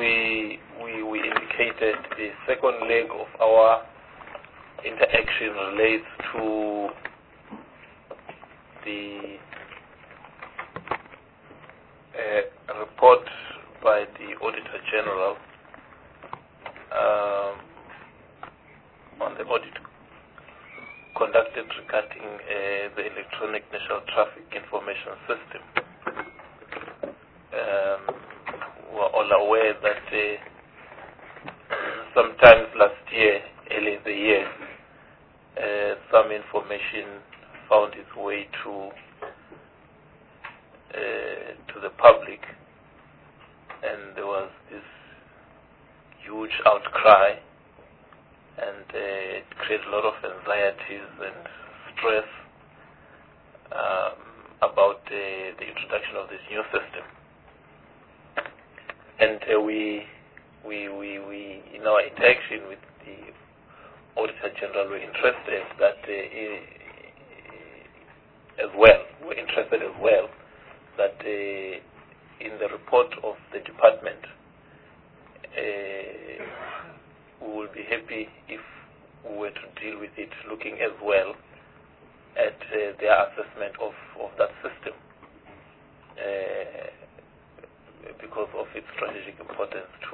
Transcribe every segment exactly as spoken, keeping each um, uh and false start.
we, we, we indicated, the second leg of our interaction relates to the uh, report by the Auditor General um, on the audit conducted regarding uh, the Electronic National Traffic Information System. Um, we're all aware that uh, sometimes last year, early in the year, uh, some information found its way to uh, to the public, and there was this huge outcry, and uh, it created a lot of anxieties and stress um, about uh, the introduction of this new system. And uh, we, we, we, we, in our interaction with the Auditor General, we're interested that uh, as well, we're interested as well that uh, in the report of the department, uh, we will be happy if we were to deal with it looking as well at uh, their assessment of, of that system uh, because of its strategic importance to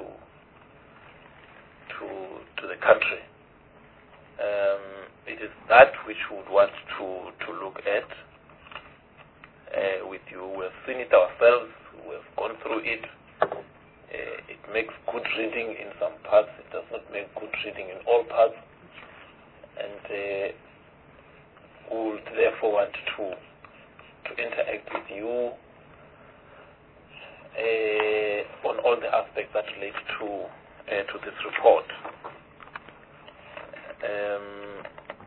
to to the country. Um, it is that which we would want to, to look at uh, with you. We have seen it ourselves. We have gone through it. Uh, it makes good reading in some parts. It does not make good reading in all parts. And uh, we would therefore want to to interact with you uh, on all the aspects that relate to uh, to this report. Um,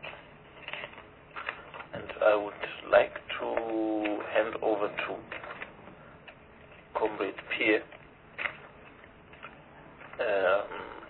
and I would like to hand over to Comrade Pierre um,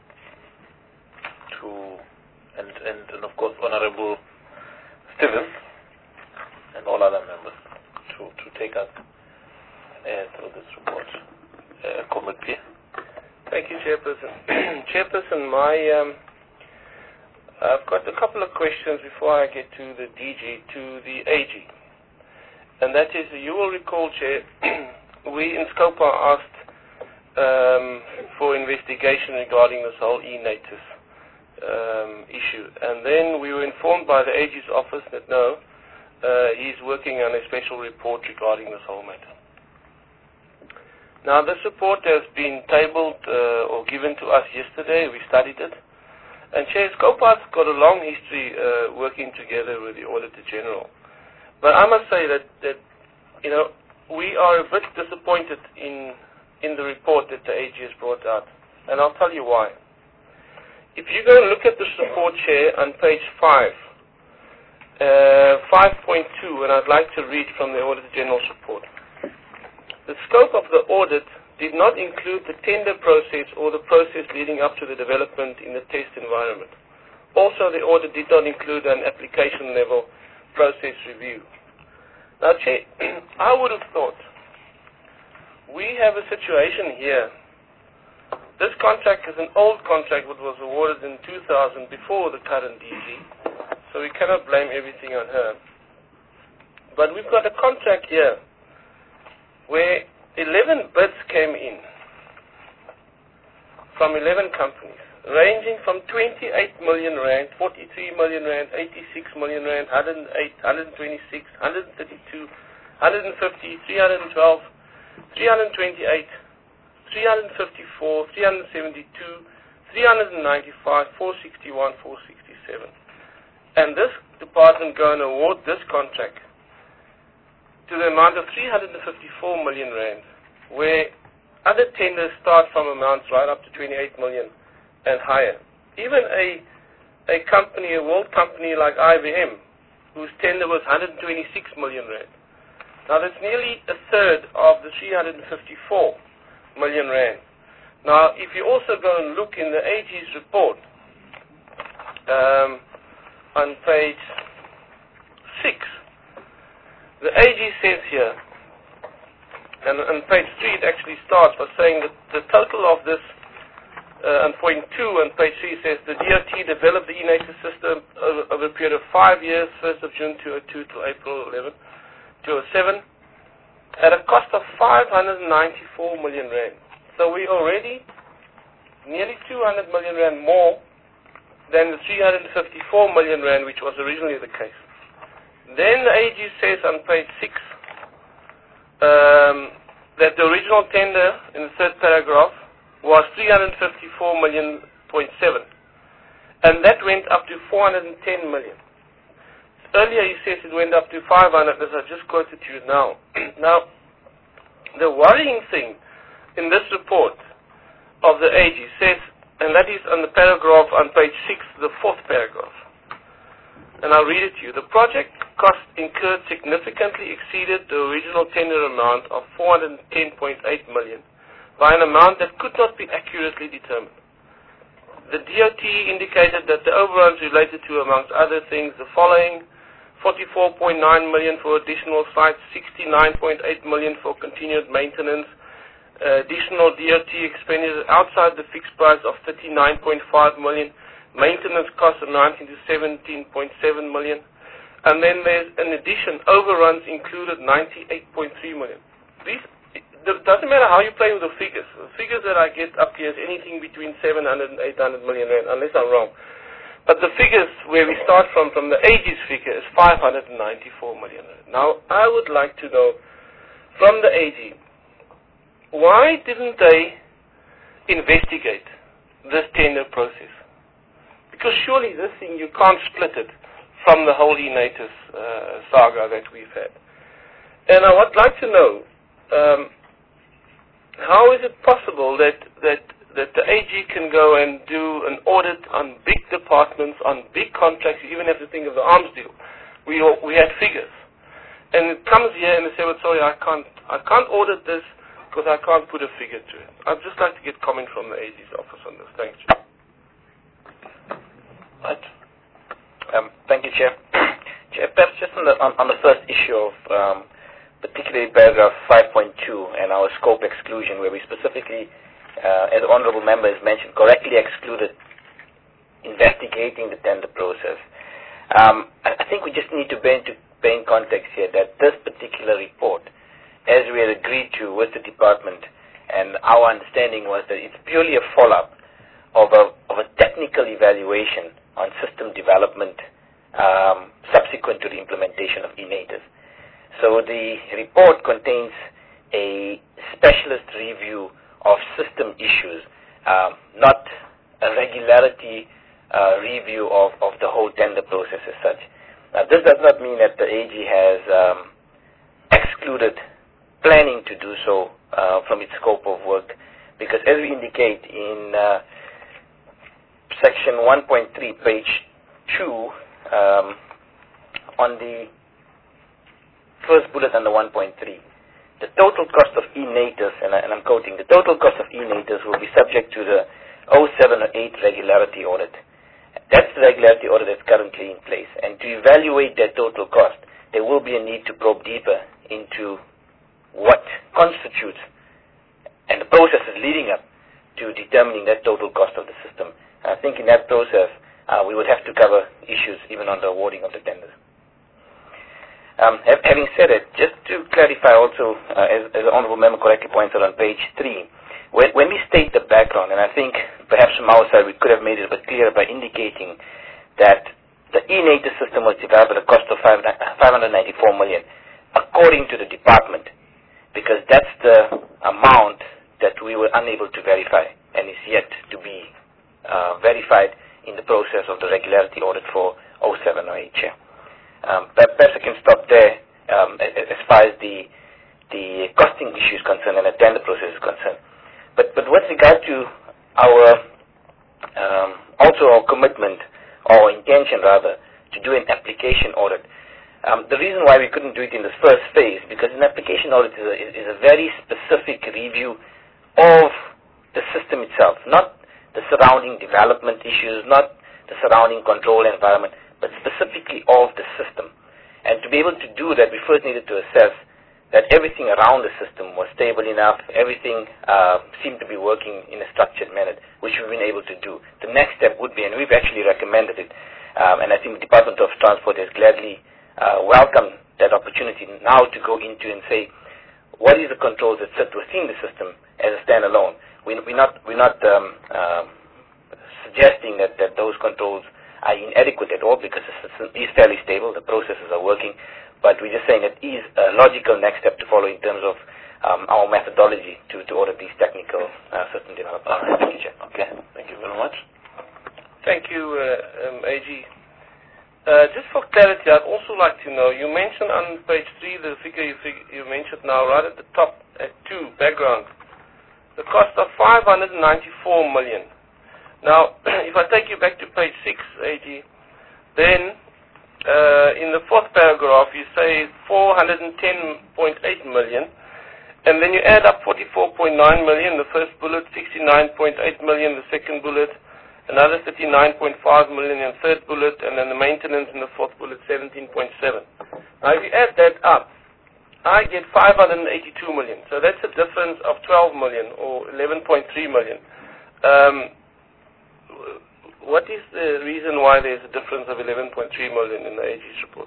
to and, and and of course Honorable Stevens and all other members to, to take us uh, through this report. Uh, Comrade Pierre. Thank you, Chairperson. Chairperson, my um, I've got a couple of questions before I get to the D G, to the A G. And that is, you will recall, Chair, we in SCOPA asked um, for investigation regarding this whole e-native um, issue. And then we were informed by the A G's office that no, uh, he's working on a special report regarding this whole matter. Now, this report has been tabled uh, or given to us yesterday. We studied it. And Chair, SCOPA's got a long history uh, working together with the Auditor General. But I must say that, that, you know, we are a bit disappointed in, in the report that the A G has brought out. And I'll tell you why. If you go and look at this report, Chair, on page five, uh, five point two, and I'd like to read from the Auditor General's report. The scope of the audit did not include the tender process or the process leading up to the development in the test environment. Also, the audit did not include an application level process review. Now, Chair, I would have thought we have a situation here. This contract is an old contract which was awarded in two thousand before the current D G, so we cannot blame everything on her. But we've got a contract here where eleven bids came in from eleven companies, ranging from twenty-eight million rand, forty-three million rand, eighty-six million rand, one hundred eight, one hundred twenty-six, one hundred thirty-two, one hundred fifty, three hundred twelve, three hundred twenty-eight, three hundred fifty-four, three hundred seventy-two, three hundred ninety-five, four hundred sixty-one, four hundred sixty-seven. And this department going to award this contract to the amount of three hundred fifty-four million rand, where other tenders start from amounts right up to twenty-eight million and higher. Even a a company, a world company like I B M, whose tender was one hundred twenty-six million rand. Now that's nearly a third of the three hundred fifty-four million rand. Now, if you also go and look in the A G's report um, on page six. The A G says here, and on page three it actually starts by saying that the total of this uh, and point two on page three says the D O T developed the e-NATIS system over, over a period of five years, first of June two thousand two to April eleventh, two thousand seven, at a cost of five hundred ninety-four million rand. So we already nearly two hundred million rand more than the three hundred fifty-four million rand which was originally the case. Then the A G says on page six um, that the original tender in the third paragraph was three hundred fifty-four million point seven, and that went up to four hundred ten million. Earlier he says it went up to five hundred, as I just quoted to you now. Now, the worrying thing in this report of the A G says, and that is on the paragraph on page six, the fourth paragraph, and I'll read it to you. The project cost incurred significantly exceeded the original tender amount of four hundred ten point eight million by an amount that could not be accurately determined. The D O T indicated that the overruns related to, amongst other things, the following: forty-four point nine million for additional sites, sixty-nine point eight million for continued maintenance, uh, additional D O T expenditures outside the fixed price of thirty-nine point five million, maintenance costs of nineteen to seventeen point seven million, and then there's, in addition, overruns included ninety-eight point three million. These, it doesn't matter how you play with the figures. The figures that I get up here is anything between seven hundred and eight hundred million rand, unless I'm wrong. But the figures where we start from, from the A G's figure, is five hundred ninety-four million rand. Now, I would like to know from the A G, why didn't they investigate this tender process? Because surely this thing, you can't split it from the whole e-NATIS uh, saga that we've had. And I would like to know, um, how is it possible that, that, that the A G can go and do an audit on big departments, on big contracts? You even have to think of the arms deal. We, all, we had figures. And it comes here and they say, well, sorry, I can't, I can't audit this because I can't put a figure to it. I'd just like to get comment from the A G's office on this. Thank you. Right. Um, thank you, Chair. Chair, perhaps just on the, on, on the first issue of um, particularly paragraph five point two and our scope exclusion, where we specifically, uh, as the Honourable Member has mentioned, correctly excluded investigating the tender process. Um, I, I think we just need to bear, into, bear in context here that this particular report, as we had agreed to with the department, and our understanding was that it's purely a follow-up of a, of a technical evaluation on system development um, subsequent to the implementation of e-NATIS. So the report contains a specialist review of system issues, um, not a regularity uh, review of, of the whole tender process as such. Now, this does not mean that the A G has um, excluded planning to do so uh, from its scope of work, because as we indicate in uh, section one point three, page two, um, on the first bullet under one point three, the total cost of e-NATIS, and, I, and I'm quoting, the total cost of e-NATIS will be subject to the oh seven or eight regularity audit. That's the regularity audit that's currently in place. And to evaluate that total cost, there will be a need to probe deeper into what constitutes and the processes leading up to determining that total cost of the system. I think in that process, uh, we would have to cover issues even on the awarding of the tenders. Um, having said it, just to clarify also, uh, as, as the Honourable Member correctly points out on page three, when, when we state the background, and I think perhaps from our side we could have made it a bit clearer by indicating that the e-NATIS system was developed at a cost of five hundred ninety-four million dollars, according to the department, because that's the amount that we were unable to verify and is yet to be uh, verified in the process of the regularity audit for oh seven oh eight, Chair. Um, perhaps I can stop there um, as far as the the costing issue is concerned and the tender process is concerned. But but with regard to our um, also our commitment or intention rather to do an application audit, um, the reason why we couldn't do it in the first phase, because an application audit is a, is a very specific review of the system itself, not the surrounding development issues, not the surrounding control environment, but specifically of the system. And to be able to do that, we first needed to assess that everything around the system was stable enough, everything uh, seemed to be working in a structured manner, which we've been able to do. The next step would be, and we've actually recommended it, um, and I think the Department of Transport has gladly uh, welcomed that opportunity now to go into and say, what is the controls that sit within the system as a standalone? We, we're not, we're not um, um, suggesting that, that those controls are inadequate at all, because the system is fairly stable, the processes are working, but we're just saying it is a logical next step to follow in terms of um, our methodology to, to order these technical uh, system developments. Uh, thank you. Okay, thank you very much. Thank you, uh, um, A G. Uh, just for clarity, I'd also like to know, you mentioned on page three, the figure you, fig you mentioned now, right at the top, at two, background, the cost of five hundred ninety-four million. Now, if I take you back to page six, A G, then Uh, in the fourth paragraph, you say four hundred ten point eight million, and then you add up forty-four point nine million, the first bullet, sixty-nine point eight million, the second bullet, another thirty-nine point five million in the third bullet, and then the maintenance in the fourth bullet, seventeen point seven. Now, if you add that up, I get five hundred eighty-two million. So that's a difference of twelve million, or eleven point three million. Um, What is the reason why there's a difference of eleven point three million in the A G's report?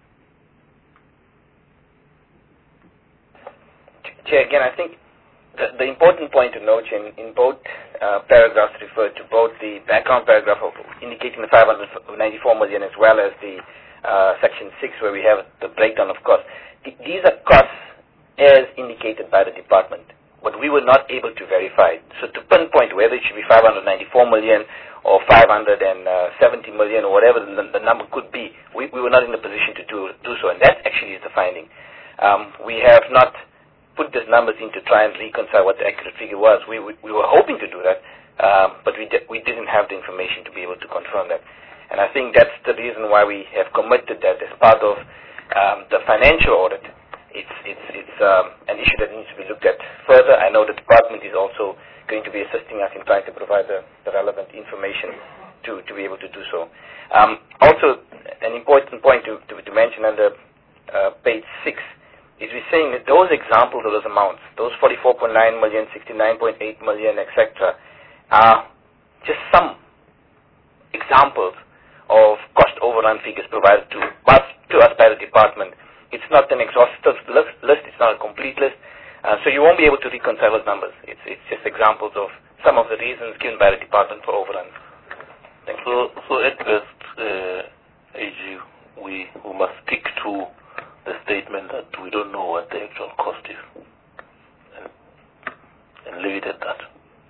Chair, again, I think the, the important point to note in, in both uh, paragraphs referred to both the background paragraph of indicating the five hundred ninety-four million as well as the uh, section six where we have the breakdown of costs. Th these are costs as indicated by the department, but we were not able to verify it. So to pinpoint whether it should be five hundred ninety-four million or five hundred seventy million or whatever the, the number could be, we, we were not in a position to do, do so, and that actually is the finding. Um, we have not put these numbers in to try and reconcile what the accurate figure was. We, we, we were hoping to do that, um, but we, di we didn't have the information to be able to confirm that. And I think that's the reason why we have committed that as part of um, the financial audit. It's, it's, it's um, an issue that needs to be looked at further. I know the department is also going to be assisting us in trying to provide the, the relevant information to, to be able to do so. Um, also, an important point to, to, to mention under uh, page six is we're saying that those examples of those amounts, those forty-four point nine million, sixty-nine point eight million, et cetera, are just some examples of cost overrun figures provided to us, to us by the department. It's not an exhaustive list, it's not a complete list, uh, so you won't be able to reconcile those numbers. It's, it's just examples of some of the reasons given by the department for overruns. Thank so, you. so at best, uh, A G, we, we must stick to the statement that we don't know what the actual cost is, and, and leave it at that.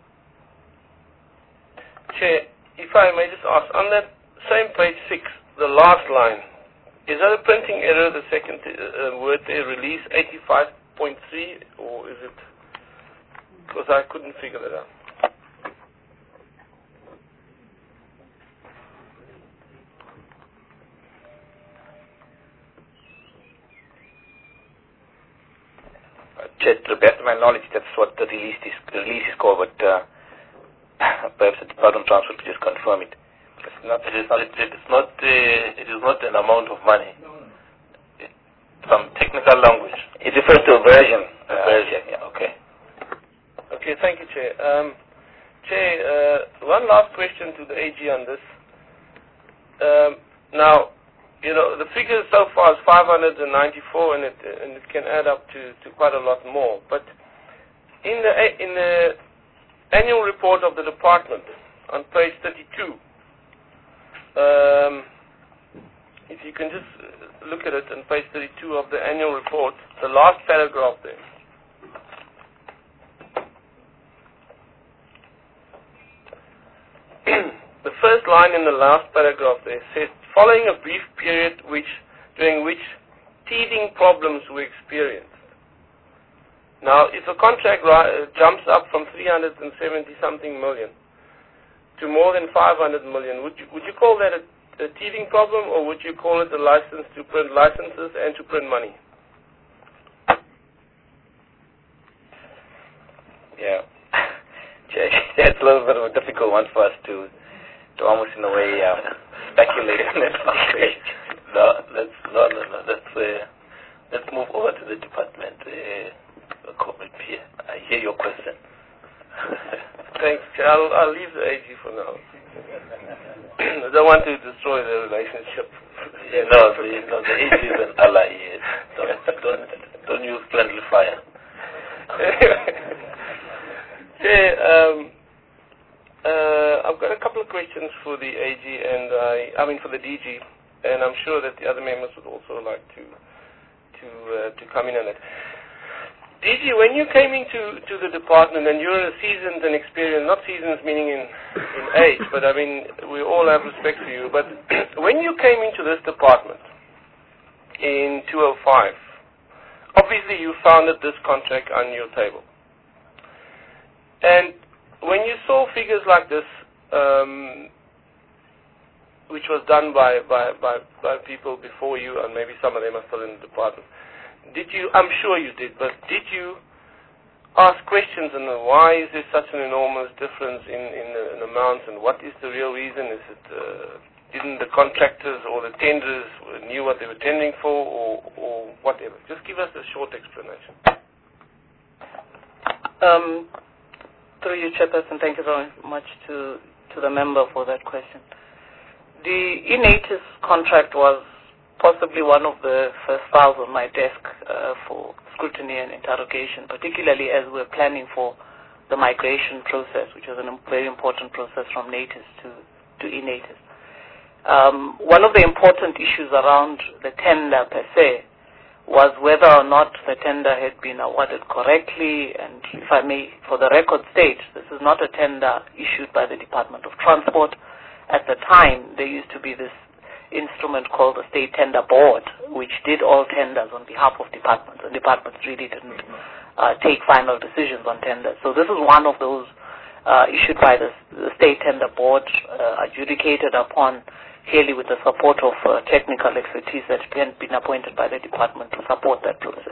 Chair, if I may just ask, on that same page six, the last line, is that a printing error, the second uh, word there, release eighty-five point three, or is it, because I couldn't figure that out. Chair, to the best of my knowledge, that's what the release is, the release is called, but uh, perhaps the Department of Transport could just confirm it. It's not, it, is, it, it, is not, uh, it is not an amount of money. It's some technical language. It refers to a version. A version, uh, yeah. Okay. Okay, thank you, Chair. Um, Chair, uh, one last question to the A G on this. Um, now, you know, the figure so far is five hundred ninety-four, and it and it can add up to, to quite a lot more. But in the in the annual report of the department on page thirty-two, um, if you can just look at it on page thirty-two of the annual report, the last paragraph there. The first line in the last paragraph there says, following a brief period which, during which teething problems were experienced. Now, if a contract ri jumps up from three hundred seventy something million to more than five hundred million, would you, would you call that a, a teething problem, or would you call it a license to print licenses and to print money? Yeah. That's a little bit of a difficult one for us to to almost in a way uh, speculate on that situation. No, let's no, no, no. Let's uh, let's move over to the department. Uh, Comrade Pierre, I hear your question. Thanks. I'll, I'll leave the A G for now. I don't want to destroy the relationship. Yeah, no, the, no, the A G is an ally. Yes. Don't, don't, don't use friendly fire. Yeah, um, uh, I've got a couple of questions for the A G and I, I mean for the D G, and I'm sure that the other members would also like to to uh, to come in on it. D G, when you came into to the department, and you're a seasoned and experienced, not seasoned meaning in, in age, but I mean, we all have respect for you, but when you came into this department in two thousand five, obviously you found that this contract on your table. And when you saw figures like this, um, which was done by, by, by, by people before you, and maybe some of them are still in the department, did you, I'm sure you did, but did you ask questions on why is there such an enormous difference in, in, the, in amounts, and what is the real reason? Is it, uh, didn't the contractors or the tenders knew what they were tendering for, or, or whatever? Just give us a short explanation. Um, through you, Chairperson, thank you very much to, to the member for that question. The Inatus contract was possibly one of the first files on my desk uh, for scrutiny and interrogation, particularly as we're planning for the migration process, which was a very important process from Natus to, to Inatus. Um, one of the important issues around the tender per se was whether or not the tender had been awarded correctly, and if I may, for the record state, this is not a tender issued by the Department of Transport. At the time, there used to be this instrument called the State Tender Board, which did all tenders on behalf of departments, and departments really didn't uh, take final decisions on tenders. So this is one of those uh, issued by the, the State Tender Board, uh, adjudicated upon clearly with the support of uh, technical expertise that had been appointed by the department to support that process.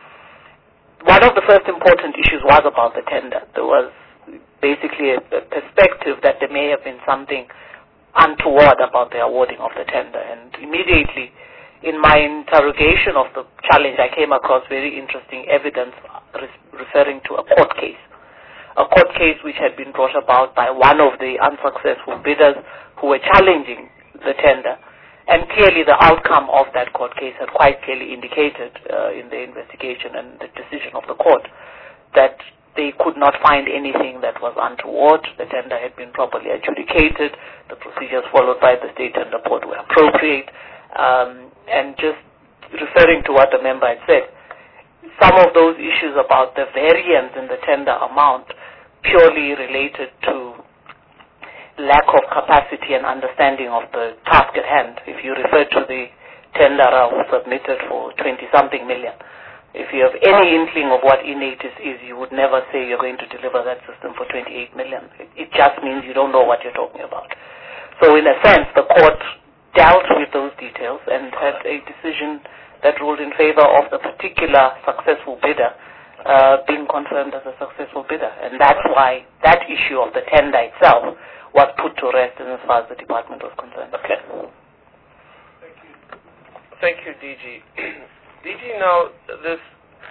One of the first important issues was about the tender. There was basically a, a perspective that there may have been something untoward about the awarding of the tender, and immediately in my interrogation of the challenge I came across very interesting evidence re referring to a court case, a court case which had been brought about by one of the unsuccessful bidders who were challenging the tender, and clearly the outcome of that court case had quite clearly indicated uh, in the investigation and the decision of the court that they could not find anything that was untoward. The tender had been properly adjudicated. The procedures followed by the State Tender Board were appropriate. Um, and just referring to what the member had said, some of those issues about the variance in the tender amount purely related to lack of capacity and understanding of the task at hand. If you refer to the tender who submitted for twenty-something million, if you have any inkling of what Inatus is, you would never say you're going to deliver that system for twenty-eight million. It, it just means you don't know what you're talking about. So in a sense, the court dealt with those details and had a decision that ruled in favor of the particular successful bidder uh, being confirmed as a successful bidder. And that's why that issue of the tender itself was put to rest as far as the department was concerned. Okay. Thank you. Thank you, D G. D G, now, this,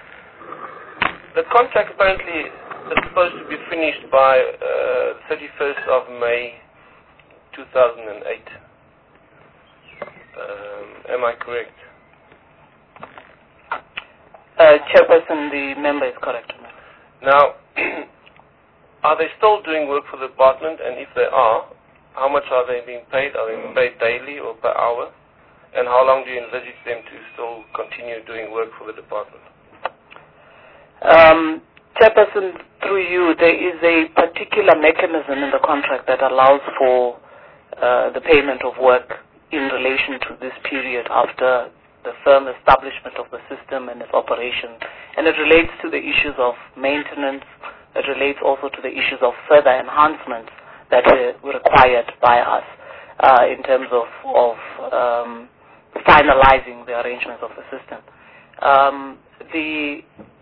the contract apparently is supposed to be finished by uh, thirty-first of May two thousand eight. Um, am I correct? Uh, Chairperson, the member is correct. Now, are they still doing work for the department? And if they are, how much are they being paid? Are they being paid daily or per hour? And how long do you envisage them to still continue doing work for the department? Um, Chairperson, through you, there is a particular mechanism in the contract that allows for uh, the payment of work in relation to this period after the firm establishment of the system and its operation. And it relates to the issues of maintenance. It relates also to the issues of further enhancements that were required by us uh, in terms of, of um, finalizing the arrangements of the system. Um, the,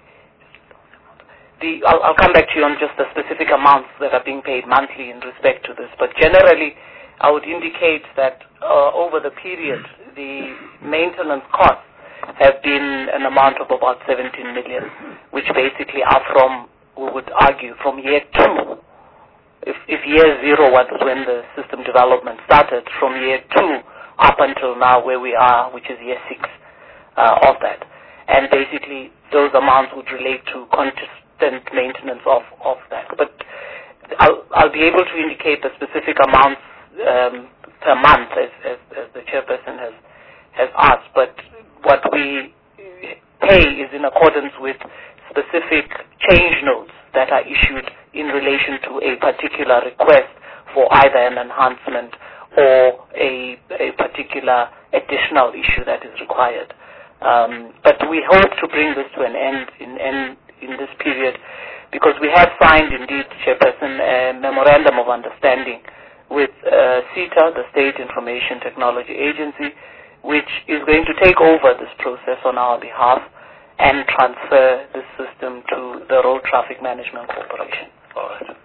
the, I'll, I'll come back to you on just the specific amounts that are being paid monthly in respect to this, but generally I would indicate that uh, over the period, the maintenance costs have been an amount of about seventeen million, which basically are from, we would argue, from year two. If, if year zero was when the system development started, from year two up until now where we are, which is year six uh, of that. And basically those amounts would relate to constant maintenance of, of that. But I'll, I'll be able to indicate the specific amounts um, per month as, as, as the chairperson has, has asked. But what we pay is in accordance with specific change notes that are issued in relation to a particular request for either an enhancement or a, a particular additional issue that is required. Um, but we hope to bring this to an end in, in, in this period because we have signed, indeed, Chairperson, a memorandum of understanding with uh, SITA, the State Information Technology Agency, which is going to take over this process on our behalf and transfer this system to the Road Traffic Management Corporation. All right.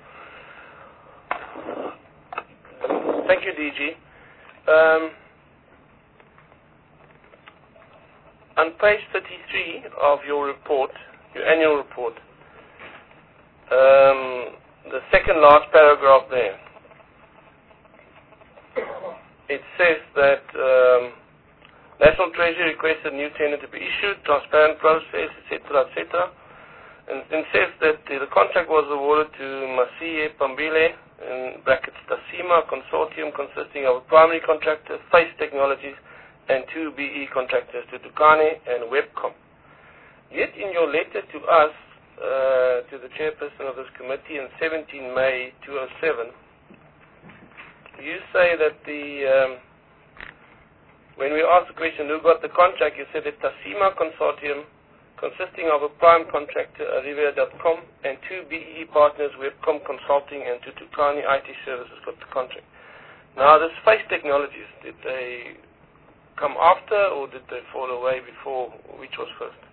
Thank you, D G. Um, on page thirty-three of your report, your annual report, um, the second last paragraph there, it says that um, National Treasury requested a new tender to be issued, transparent process, et cetera, et cetera. And then says that the, the contract was awarded to Masiye Pambile, in brackets Tasima, a consortium consisting of a primary contractor, Face Technologies, and two B E contractors, Tutukane and Webcom. Yet in your letter to us, uh, to the chairperson of this committee on seventeenth May two thousand seven, you say that the... Um, When we asked the question, who got the contract, you said that Tasima Consortium, consisting of a prime contractor, Arrivia dot com, and two B E partners, Webcom Consulting and Tutukani I T Services, got the contract. Now, this Face Technologies, did they come after or did they fall away before? Which was first?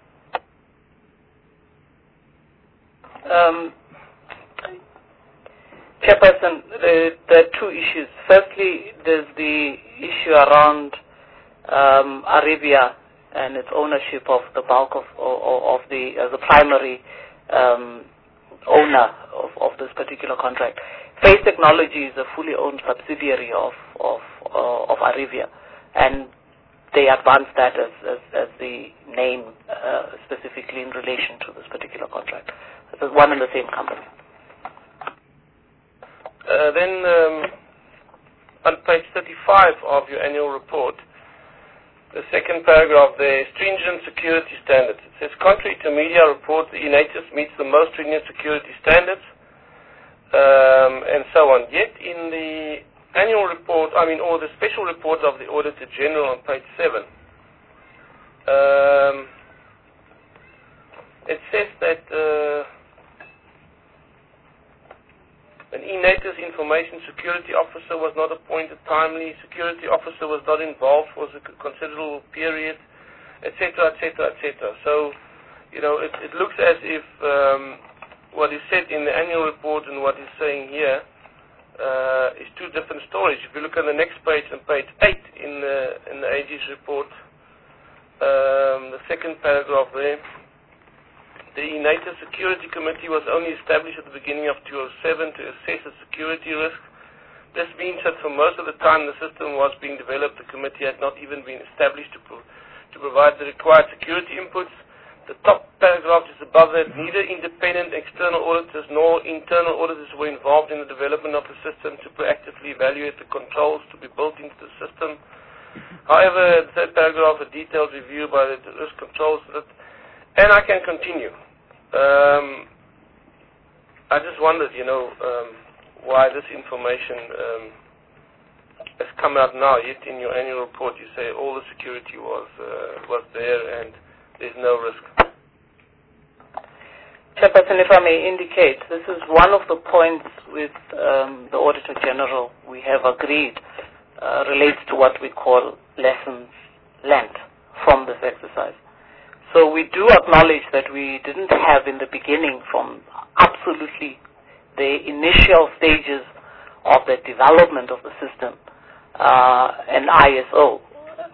Um, Chairperson, there, there are two issues. Firstly, there's the issue around Um, Arrivia and its ownership of the bulk of, of, of the, as the primary um, owner of, of this particular contract. Face Technology is a fully owned subsidiary of, of, uh, of Arrivia, and they advance that as, as, as the name uh, specifically in relation to this particular contract. It's one and the same company. Uh, then um, on page thirty-five of your annual report, the second paragraph there, stringent security standards. It says, contrary to media reports, the eNaTIS meets the most stringent security standards, um, and so on. Yet in the annual report, I mean, or the special report of the Auditor General on page seven, um, it says that uh, an eNaTIS information security officer was not appointed timely, security officer was not involved for a considerable period, et cetera, et cetera, et cetera. So, you know, it, it looks as if um, what is said in the annual report and what is saying here uh, is two different stories. If you look at the next page, on page eight in the, in the A G's report, um, the second paragraph there, the eNaTIS Security Committee was only established at the beginning of two thousand seven to assess the security risk. This means that for most of the time the system was being developed, the committee had not even been established to, pro to provide the required security inputs. The top paragraph is above that. Neither independent external auditors nor internal auditors were involved in the development of the system to proactively evaluate the controls to be built into the system. However, the third paragraph, a detailed review by the risk controls, that, and I can continue. Um, I just wondered, you know, um, why this information um, has come out now. Yet in your annual report, you say all the security was uh, was there and there's no risk. Chairperson, if I may indicate, this is one of the points with um, the Auditor General we have agreed uh, relates to what we call lessons learned from this exercise. So we do acknowledge that we didn't have in the beginning, from absolutely the initial stages of the development of the system, uh, an I S O,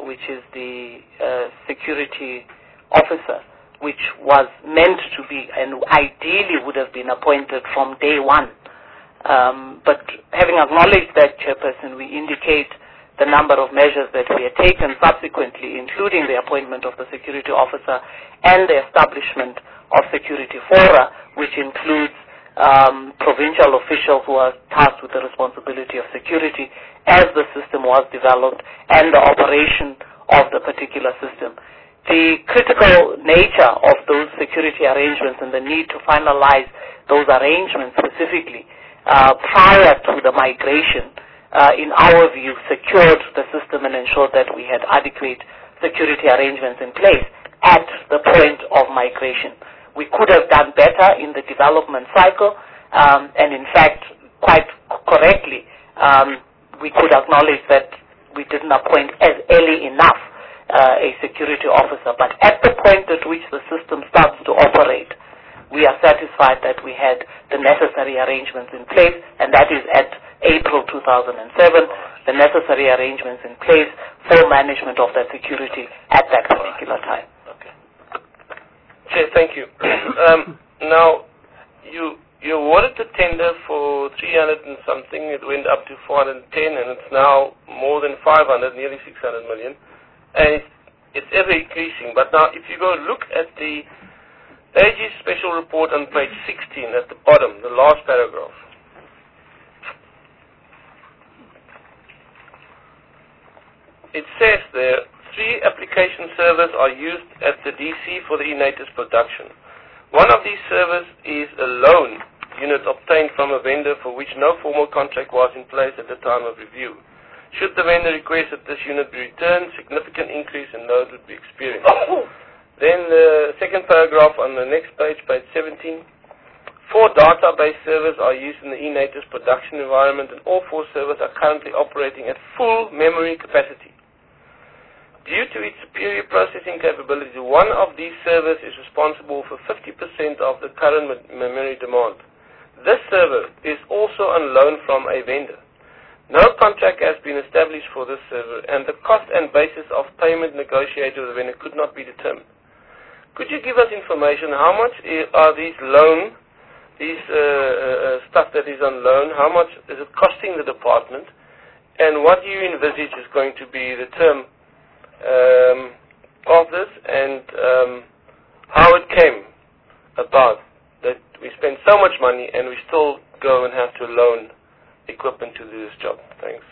which is the uh, security officer, which was meant to be and ideally would have been appointed from day one. Um, but having acknowledged that, Chairperson, we indicate the number of measures that we had taken subsequently, including the appointment of the security officer and the establishment of security fora, which includes um, provincial officials who are tasked with the responsibility of security as the system was developed and the operation of the particular system. The critical nature of those security arrangements and the need to finalize those arrangements specifically uh, prior to the migration, uh, in our view, secured the system and ensured that we had adequate security arrangements in place at the point of migration. We could have done better in the development cycle, um, and in fact, quite correctly, um, we could acknowledge that we didn't appoint as early enough uh, a security officer. But at the point at which the system starts to operate, we are satisfied that we had the necessary arrangements in place, and that is at April two thousand seven, the necessary arrangements in place for management of that security at that particular time. Okay, thank you. um, now, you you awarded the tender for three hundred and something. It went up to four hundred ten, and it's now more than five hundred, nearly six hundred million, and it's, it's ever increasing. But now, if you go look at the A G's special report on page sixteen at the bottom, the last paragraph, it says there, three application servers are used at the D C for the eNaTIS production. One of these servers is a loan unit obtained from a vendor for which no formal contract was in place at the time of review. Should the vendor request that this unit be returned, significant increase in load would be experienced. Then the second paragraph on the next page, page seventeen. Four database servers are used in the eNaTIS production environment, and all four servers are currently operating at full memory capacity. Due to its superior processing capability, one of these servers is responsible for fifty percent of the current memory demand. This server is also on loan from a vendor. No contract has been established for this server, and the cost and basis of payment negotiated with the vendor could not be determined. Could you give us information how much are these loan, these uh, uh, stuff that is on loan, how much is it costing the department, and what do you envisage is going to be the term Um, of this, and um, how it came about that we spend so much money and we still go and have to loan equipment to do this job. Thanks.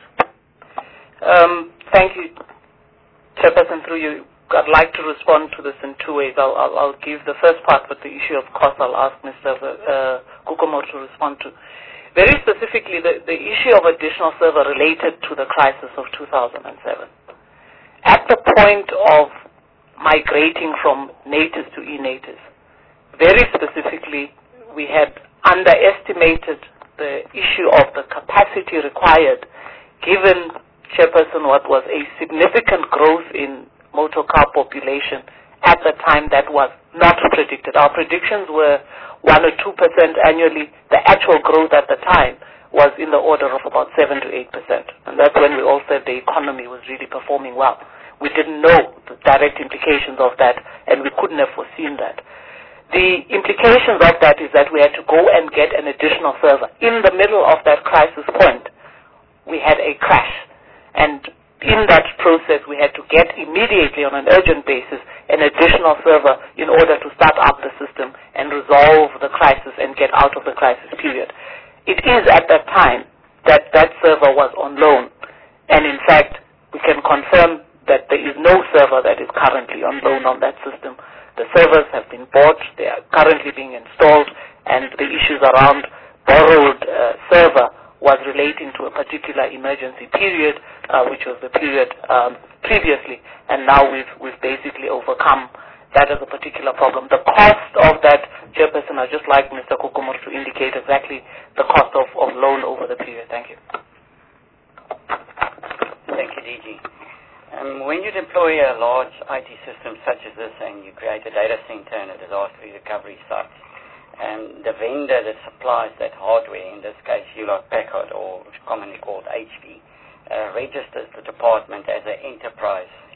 Um, thank you, Chairperson. Through you, I'd like to respond to this in two ways. I'll, I'll, I'll give the first part, but the issue of cost I'll ask Mister Uh, Kukumor to respond to. Very specifically, the, the issue of additional server related to the crisis of two thousand seven. At the point of migrating from NaTIS to eNaTIS, very specifically, we had underestimated the issue of the capacity required, given, Chairperson, what was a significant growth in motor car population at the time that was not predicted. Our predictions were one or two percent annually. The actual growth at the time was in the order of about seven to eight percent. And that's when we all said the economy was really performing well. We didn't know the direct implications of that, and we couldn't have foreseen that. The implications of that is that we had to go and get an additional server. In the middle of that crisis point, we had a crash. And in that process, we had to get immediately, on an urgent basis, an additional server in order to start up the system and resolve the crisis and get out of the crisis period. It is at that time that that server was on loan, and in fact, we can confirm that there is no server that is currently on loan on that system. The servers have been bought, they are currently being installed, and the issues around borrowed uh, server was relating to a particular emergency period, uh, which was the period um, previously, and now we've, we've basically overcome that as a particular problem. The cost of that, Chairperson, I'd just like Mister Kukumor to indicate exactly the cost of, of loan over the period. Thank you. Thank you, D G. Um, when you deploy a large I T system such as this and you create a data center and a disaster recovery site, and the vendor that supplies that hardware, in this case Hewlett Packard, or commonly called H P, uh, registers the department as an enterprise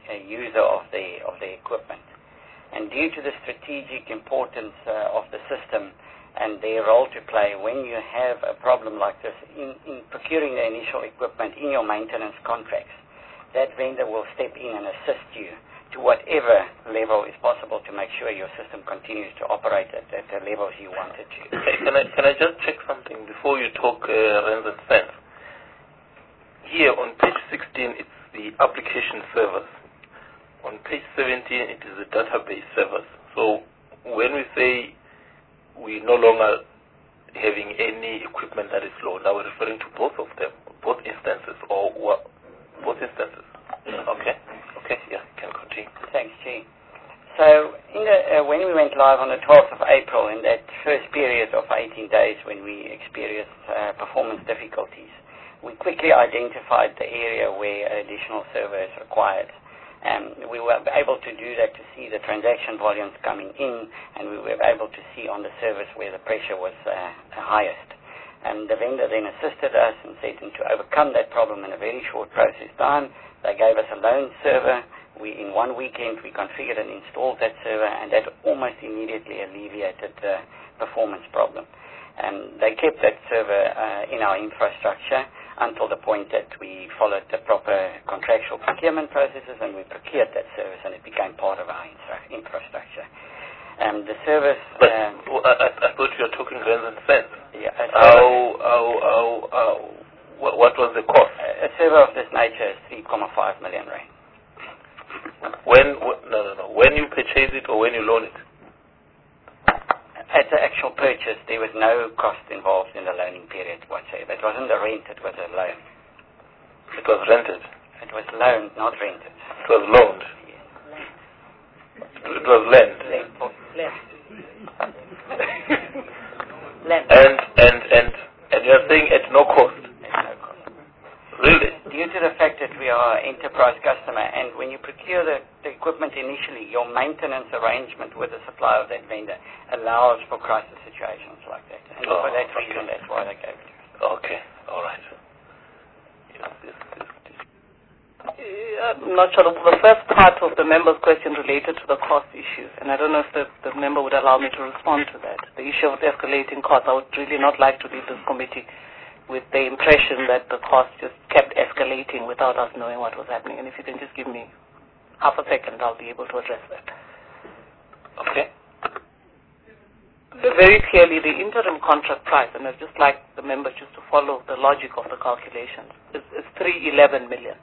a user of the of the equipment. And due to the strategic importance uh, of the system and their role to play, when you have a problem like this in, in procuring the initial equipment in your maintenance contracts, that vendor will step in and assist you to whatever level is possible to make sure your system continues to operate at, at the levels you want it to. Okay, can I, can I just check something before you talk uh, rands and cents? Here on page sixteen, it's the application servers. On page seventeen, it is the database servers. So when we say we no longer having any equipment that is low, now we're referring to both of them, both instances, or what? Both instances. Okay. Okay. Yeah. Can continue. Thanks, G. So in the, uh, when we went live on the twelfth of April, in that first period of eighteen days when we experienced uh, performance difficulties, we quickly identified the area where additional server is required. Um, we were able to do that to see the transaction volumes coming in, and we were able to see on the service where the pressure was uh, highest. And the vendor then assisted us and said to overcome that problem in a very short process time. They gave us a loan server. We, in one weekend, we configured and installed that server, and that almost immediately alleviated the performance problem. And they kept that server uh, in our infrastructure until the point that we followed the proper contractual procurement processes and we procured that service, and it became part of our infrastructure. Um, the service... But um, I, I thought you were talking rands and cents. Yeah, how, how, how, how, what, what was the cost? A, a server of this nature is three point five million rand. When, no, no, no, when you purchase it or when you loan it? At the actual purchase, there was no cost involved in the loaning period whatsoever. It wasn't a rent, it was a loan. It was rented? It was loaned, not rented. It was loaned? Yes. It was lent? Lent. Lent. Lent. And, and, and, and you're saying at no cost? At no cost. Really? Due to the fact that we are an enterprise customer, and when you procure the, the equipment initially, your maintenance arrangement with the supplier of that vendor allows for crisis situations like that. And oh, for that okay. reason, that's why they gave it to us. Okay, all right. Yes, this, this, this. I'm not sure. The first part of the member's question related to the cost issues, and I don't know if the, the member would allow me to respond to that. The issue of the escalating costs, I would really not like to leave this committee with the impression that the cost just kept escalating without us knowing what was happening. And if you can just give me half a second, I'll be able to address that. Okay. Very clearly, the interim contract price, and I'd just like the members just to follow the logic of the calculations, is, is three hundred eleven million.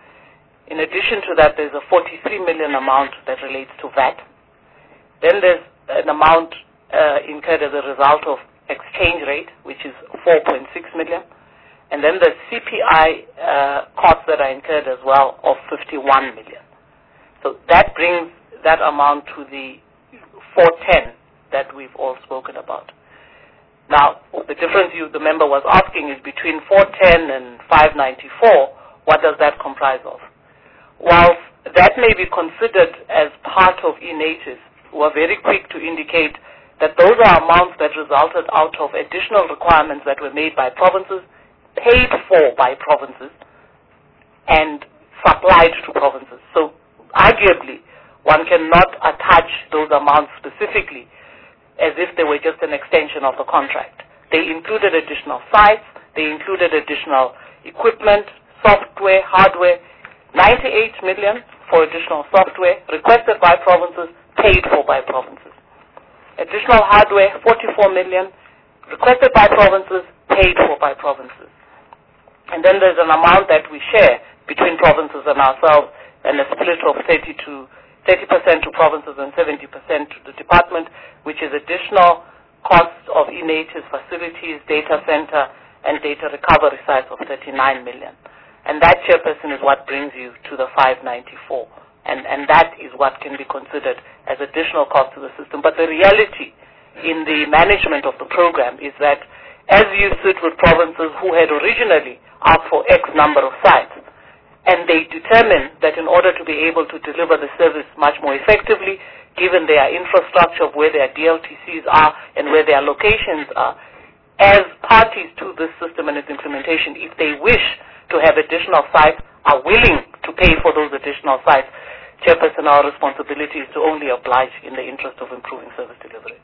In addition to that, there's a forty-three million amount that relates to V A T. Then there's an amount uh, incurred as a result of exchange rate, which is four point six million. And then the C P I uh, costs that are incurred as well of fifty-one million. So that brings that amount to the four ten that we've all spoken about. Now, the difference you, the member was asking is between four ten and five ninety-four, what does that comprise of? Whilst that may be considered as part of e-Natus, we're very quick to indicate that those are amounts that resulted out of additional requirements that were made by provinces, paid for by provinces, and supplied to provinces. So arguably, one cannot attach those amounts specifically as if they were just an extension of the contract. They included additional sites, they included additional equipment, software, hardware, ninety-eight million for additional software requested by provinces, paid for by provinces. Additional hardware, forty-four million, requested by provinces, paid for by provinces. And then there's an amount that we share between provinces and ourselves, and a split of thirty to thirty percent to provinces and seventy percent to the department, which is additional costs of e-Natus facilities, data center, and data recovery sites of thirty-nine million. And that, Chairperson, is what brings you to the five ninety-four. And, and that is what can be considered as additional cost to the system. But the reality in the management of the program is that as you sit with provinces who had originally asked for X number of sites, and they determine that in order to be able to deliver the service much more effectively, given their infrastructure of where their D L T Cs are and where their locations are, as parties to this system and its implementation, if they wish to have additional sites, are willing to pay for those additional sites, Chairperson, our responsibility is to only oblige in the interest of improving service delivery.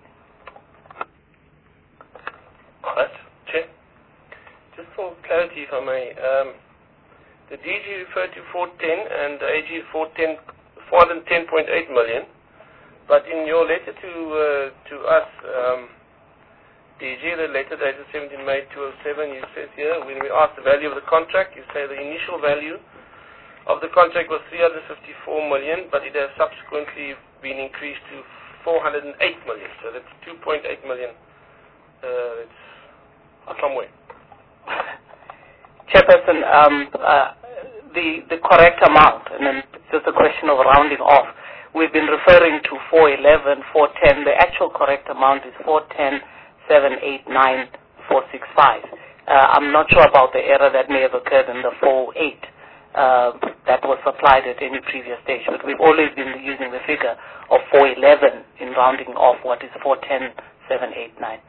All right, Chair. Just for clarity, if I may, um, the D G referred to four ten and the A G four ten, four hundred ten point eight million, but in your letter to uh, to us, um, D G, the letter dated seventeenth May two thousand seven, you said here, when we asked the value of the contract, you say the initial value of the contract was three hundred fifty-four million, but it has subsequently been increased to four hundred eight million, so that's two point eight million. Uh, it's somewhere. Chairperson, um, uh, the the correct amount, and then it's just a question of rounding off. We've been referring to four eleven, four ten. The actual correct amount is four ten, seven eight nine, four six five. Uh, I'm not sure about the error that may have occurred in the four eight uh, that was supplied at any previous stage, but we've always been using the figure of four eleven in rounding off what is four ten, seven eight nine.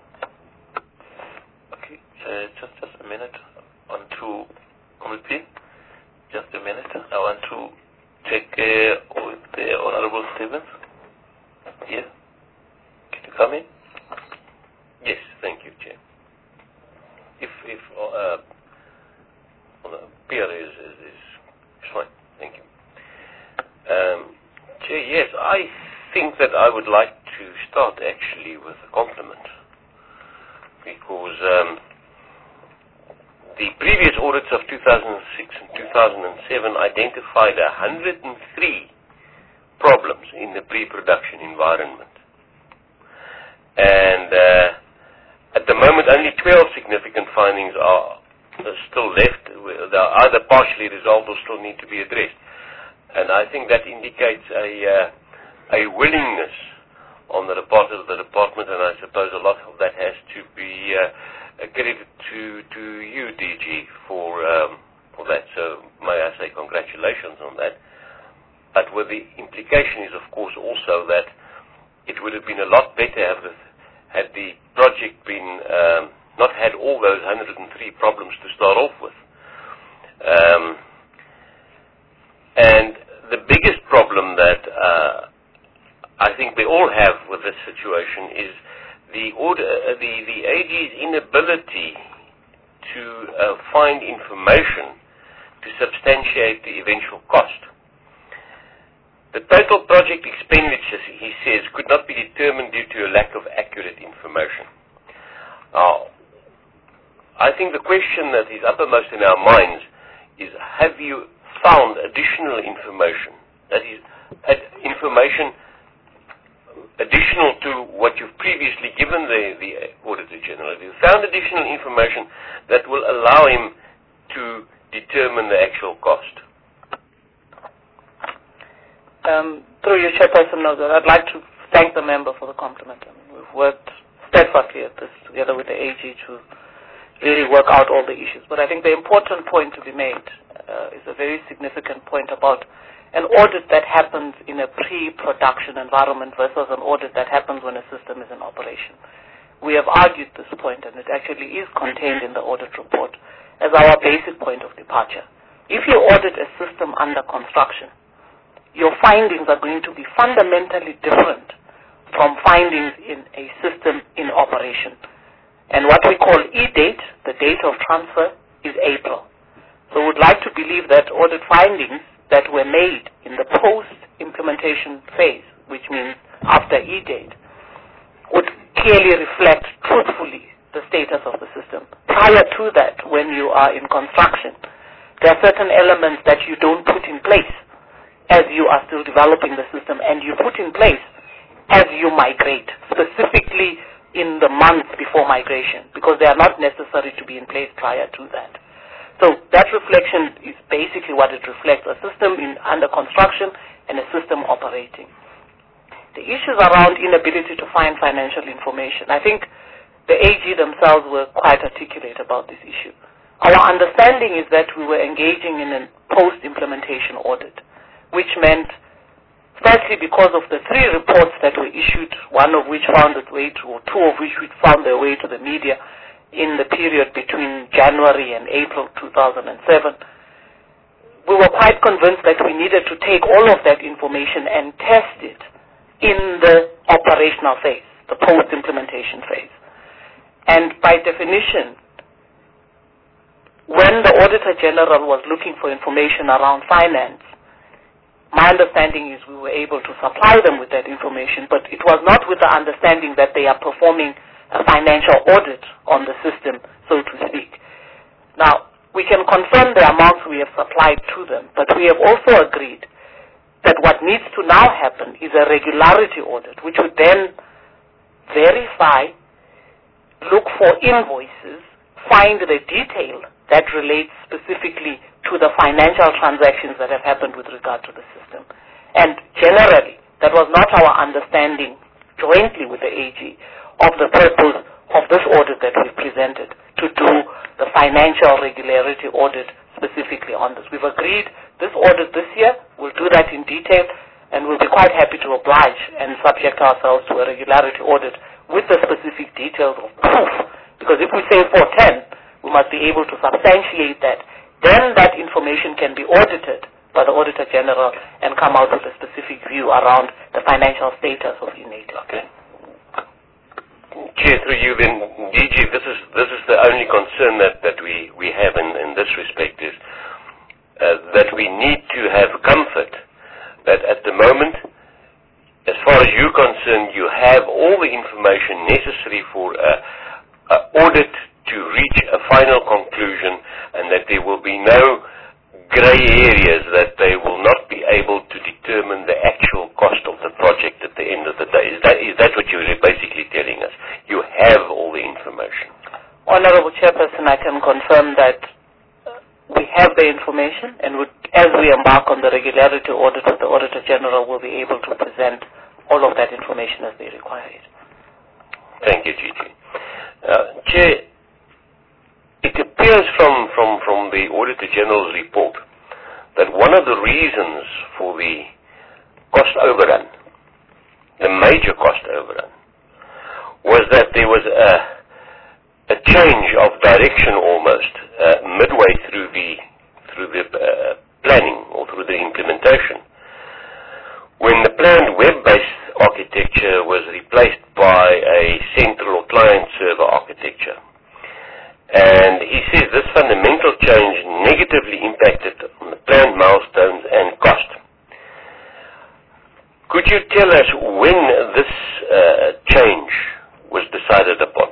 Uh, just just a minute on to Comrade P. Just a minute. I want to check uh, with the Honorable Stevens. Yes. Can you come in? Yes, thank you, Chair. If if uh, Pierre is, is is fine, thank you. Um, Chair, yes, I think that I would like to start actually with a compliment, because um, the previous audits of two thousand six and two thousand seven identified one hundred three problems in the pre-production environment. And uh, at the moment, only twelve significant findings are still left. They are either partially resolved or still need to be addressed. And I think that indicates a, uh, a willingness on the part of the department, and I suppose a lot of that has to be uh, credited to, to you, D G, for, um, for that. So may I say congratulations on that. But with the implication is, of course, also that it would have been a lot better have the, had the project been um, not had all those one hundred three problems to start off with. Um, and the biggest problem that uh, I think we all have with this situation is the order, uh, the, the A G's inability to uh, find information to substantiate the eventual cost. The total project expenditures, he says, could not be determined due to a lack of accurate information. Now, I think the question that is uppermost in our minds is, have you found additional information? That is, information additional to what you've previously given the, the Auditor General. Have you found additional information that will allow him to determine the actual cost? Um, through your Chairperson, I'd like to thank the member for the compliment. I mean, we've worked steadfastly at this together with the A G to really work out all the issues. But I think the important point to be made uh, is a very significant point about an audit that happens in a pre-production environment versus an audit that happens when a system is in operation. We have argued this point, and it actually is contained in the audit report as our basic point of departure. If you audit a system under construction, your findings are going to be fundamentally different from findings in a system in operation. And what we call E-date, the date of transfer, is April. So we would like to believe that audit findings that were made in the post-implementation phase, which means after E-date, would clearly reflect truthfully the status of the system. Prior to that, when you are in construction, there are certain elements that you don't put in place as you are still developing the system, and you put in place as you migrate, specifically in the months before migration, because they are not necessary to be in place prior to that. So that reflection is basically what it reflects, a system in, under construction and a system operating. The issues around inability to find financial information, I think the A G themselves were quite articulate about this issue. Our understanding is that we were engaging in a post-implementation audit, which meant, firstly, because of the three reports that were issued, one of which found its way to, or two of which found their way to the media in the period between January and April two thousand seven, we were quite convinced that we needed to take all of that information and test it in the operational phase, the post-implementation phase. And by definition, when the Auditor General was looking for information around finance, my understanding is we were able to supply them with that information, but it was not with the understanding that they are performing a financial audit on the system, so to speak. Now, we can confirm the amounts we have supplied to them, but we have also agreed that what needs to now happen is a regularity audit, which would then verify, look for invoices, find the detail that relates specifically to the financial transactions that have happened with regard to the system. And generally, that was not our understanding jointly with the A G of the purpose of this audit that we've presented, to do the financial regularity audit specifically on this. We've agreed this audit this year, we'll do that in detail, and we'll be quite happy to oblige and subject ourselves to a regularity audit with the specific details of proof. Because if we say four ten, we must be able to substantiate that. Then that information can be audited by the Auditor General and come out with a specific view around the financial status of UNATIS. Okay. Chair, through you then, D G, this is this is the only concern that, that we, we have in, in this respect is uh, that we need to have comfort that at the moment, as far as you're concerned, you have all the information necessary for an audit to reach a final conclusion, and that there will be no grey areas, that they will not be able to determine the actual cost of the project at the end of the day. Is that, is that what you're basically telling us? You have all the information. Honorable Chairperson, I can confirm that we have the information, and would, as we embark on the regularity audit, the Auditor General will be able to present all of that information as they require it. Thank you, Gigi. Uh, Chair, it appears from, from, from the Auditor General's report that one of the reasons for the cost overrun, the major cost overrun, was that there was a, a change of direction almost uh, midway through the, through the uh, planning or through the implementation, when the planned web-based architecture was replaced by a central client-server architecture. And he says this fundamental change negatively impacted on the planned milestones and cost. Could you tell us when this uh, change was decided upon?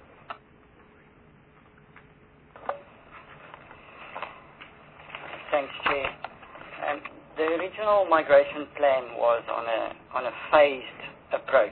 Thanks, Chair. Um, the original migration plan was on a on a phased approach,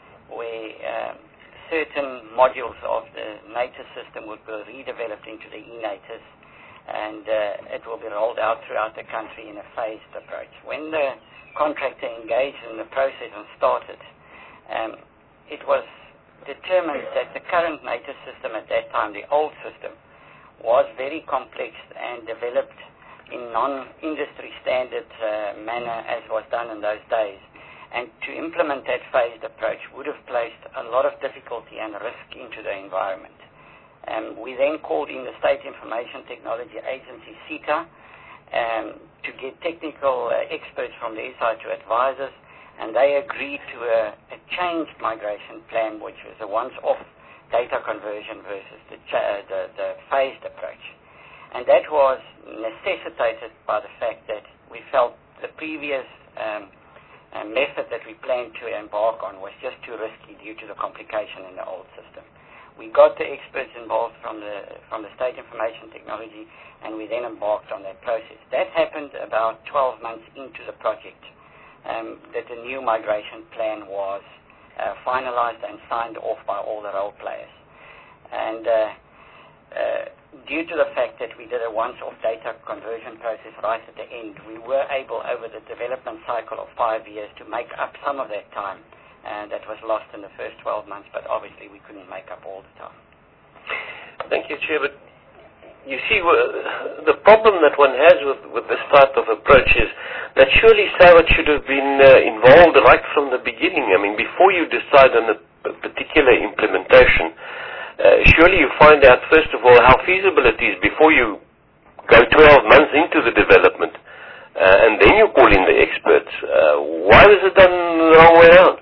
where um, certain modules of the NATIS system would be redeveloped into the eNATIS, and uh, it will be rolled out throughout the country in a phased approach. When the contractor engaged in the process and started, um, it was determined that the current NATIS system at that time, the old system, was very complex and developed in non-industry standard uh, manner as was done in those days. And to implement that phased approach would have placed a lot of difficulty and risk into the environment. Um, we then called in the State Information Technology Agency, SITA, um, to get technical uh, experts from the S I to advise us, and they agreed to a, a changed migration plan, which was a once-off data conversion versus the, ch- the, the phased approach. And that was necessitated by the fact that we felt the previous um, uh, method that we planned to embark on was just too risky due to the complication in the old system. We got the experts involved from the from the State Information Technology, and we then embarked on that process. That happened about twelve months into the project, um, that the new migration plan was uh, finalized and signed off by all the role players. And uh, uh, due to the fact that we did a once-off data conversion process right at the end, we were able, over the development cycle of five years, to make up some of that time and that was lost in the first twelve months, but obviously we couldn't make up all the time. Thank you, Chair. But you see, the problem that one has with, with this type of approach is that surely SAWAT should have been uh, involved right from the beginning. I mean, before you decide on a, a particular implementation, uh, surely you find out, first of all, how feasible it is before you go twelve months into the development, uh, and then you call in the experts. Uh, why was it done the wrong way around?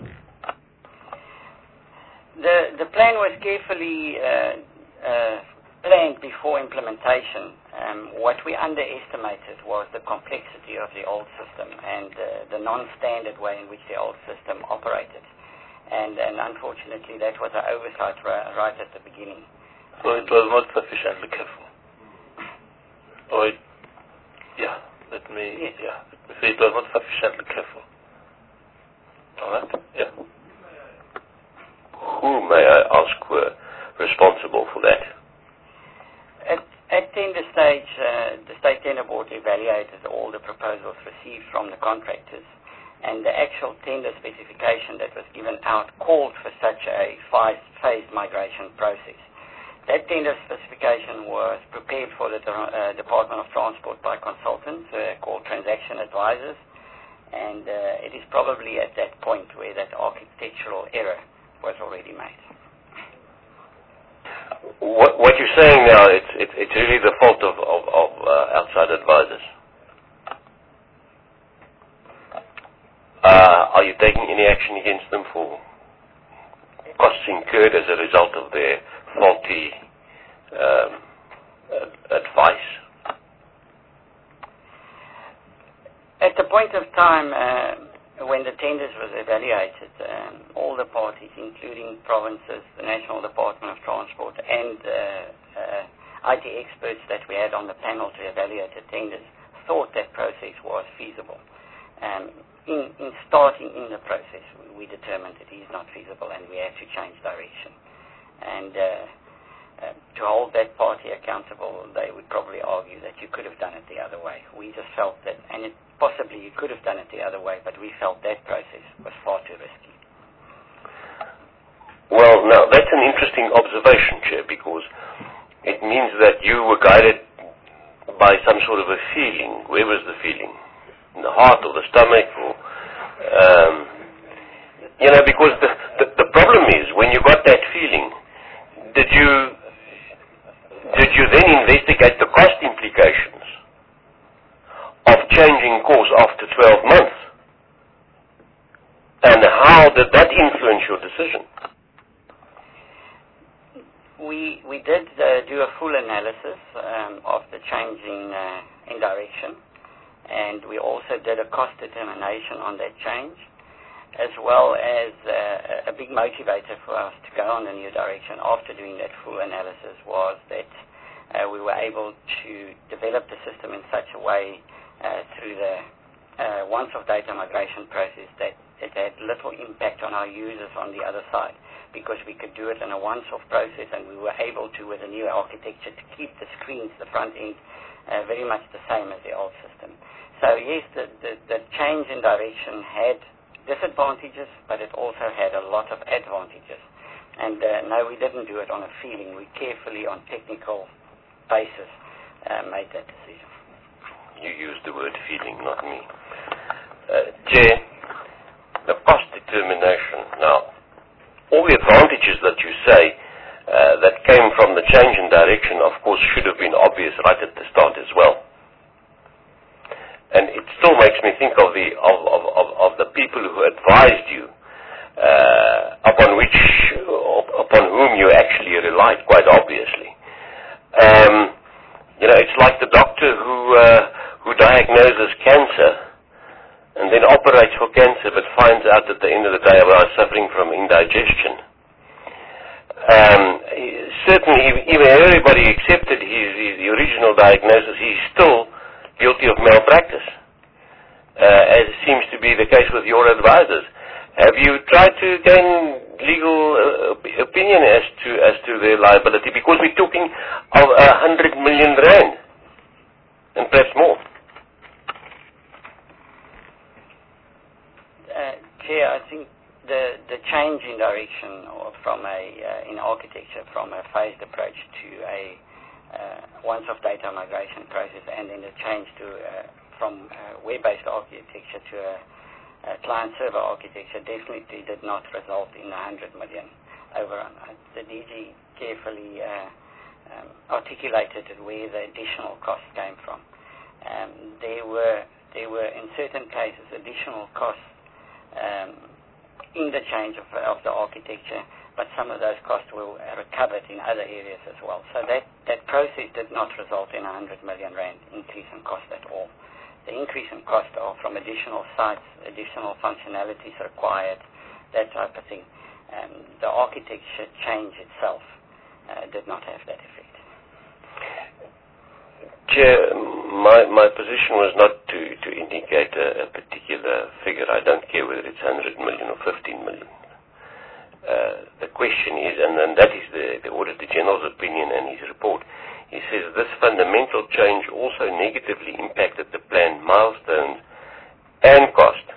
The, the plan was carefully uh, uh, planned before implementation. Um, what we underestimated was the complexity of the old system and uh, the non-standard way in which the old system operated. And, and unfortunately, that was an oversight right, right at the beginning. So it was not sufficiently careful. Or it, yeah, let me, yes. yeah, let me say it was not sufficiently careful. All right? Yeah. Who, may I ask, were responsible for that? At, at tender stage, uh, the State Tender Board evaluated all the proposals received from the contractors, and the actual tender specification that was given out called for such a phased migration process. That tender specification was prepared for the uh, Department of Transport by consultants uh, called transaction advisors, and uh, it is probably at that point where that architectural error was already made. What, what you're saying now, it's, it's, it's really the fault of, of, of uh, outside advisors. Uh, are you taking any action against them for costs incurred as a result of their faulty um, advice? At the point of time uh, when the tenders was evaluated, um, all the parties, including provinces, the National Department of Transport, and uh, uh, I T experts that we had on the panel to evaluate the tenders, thought that process was feasible. Um, in, in starting in the process, we, we determined it is not feasible and we have to change direction. And uh, uh, to hold that party accountable, they would probably argue that you could have done it the other way. We just felt that, and it, possibly you could have done it the other way, but we felt that process was far too risky. Well, now, that's an interesting observation, Chair, because it means that you were guided by some sort of a feeling. Where was the feeling? In the heart or the stomach? Or, um, you know, because the, the, the problem is, when you got that feeling, did you, did you then investigate the cost implications of changing course after twelve months? And how did that influence your decision? We we did uh, do a full analysis um, of the change in, uh, in direction, and we also did a cost determination on that change, as well as uh, a big motivator for us to go on the new direction after doing that full analysis was that uh, we were able to develop the system in such a way uh, through the uh, once-off data migration process that it had little impact on our users on the other side, because we could do it in a once-off process, and we were able to, with the new architecture, to keep the screens, the front end, uh, very much the same as the old system. So yes, the, the, the change in direction had disadvantages, but it also had a lot of advantages. And uh, no, we didn't do it on a feeling. We carefully, on technical basis, uh, made that decision. You used the word feeling, not me. Uh, Chair, the cost determination. Now, all the advantages that you say uh, that came from the change in direction, of course, should have been obvious right at the start as well. And it still makes me think of the of, of, of, of the people who advised you, uh, upon which upon whom you actually relied, quite obviously. Um, you know, it's like the doctor who uh, who diagnoses cancer and then operates for cancer, but finds out at the end of the day about suffering from indigestion. Um, certainly, even everybody accepted his, his the original diagnosis, he's still guilty of malpractice, uh, as seems to be the case with your advisors. Have you tried to gain legal uh, op- opinion as to as to their liability? Because we're talking of a hundred million rand, and perhaps more. Uh, Chair, I think the the change in direction, or from a uh, in architecture, from a phased approach to a uh, once-off data migration process, and then the change to uh, from uh, web-based architecture to a, a client-server architecture definitely did not result in one hundred million overrun. The D G carefully uh, um, articulated where the additional costs came from. Um, there were there were in certain cases additional costs um, in the change of, of the architecture, but some of those costs were recovered in other areas as well. So that, that process did not result in a one hundred million rand increase in cost at all. The increase in cost are from additional sites, additional functionalities required, that type of thing. Um, the architecture change itself uh, did not have that effect. Chair, my, my position was not to, to indicate a, a particular figure. I don't care whether it's one hundred million or fifteen million. Uh, the question is, and, and that is the, the Auditor General's opinion and his report, he says this fundamental change also negatively impacted the planned milestones and cost.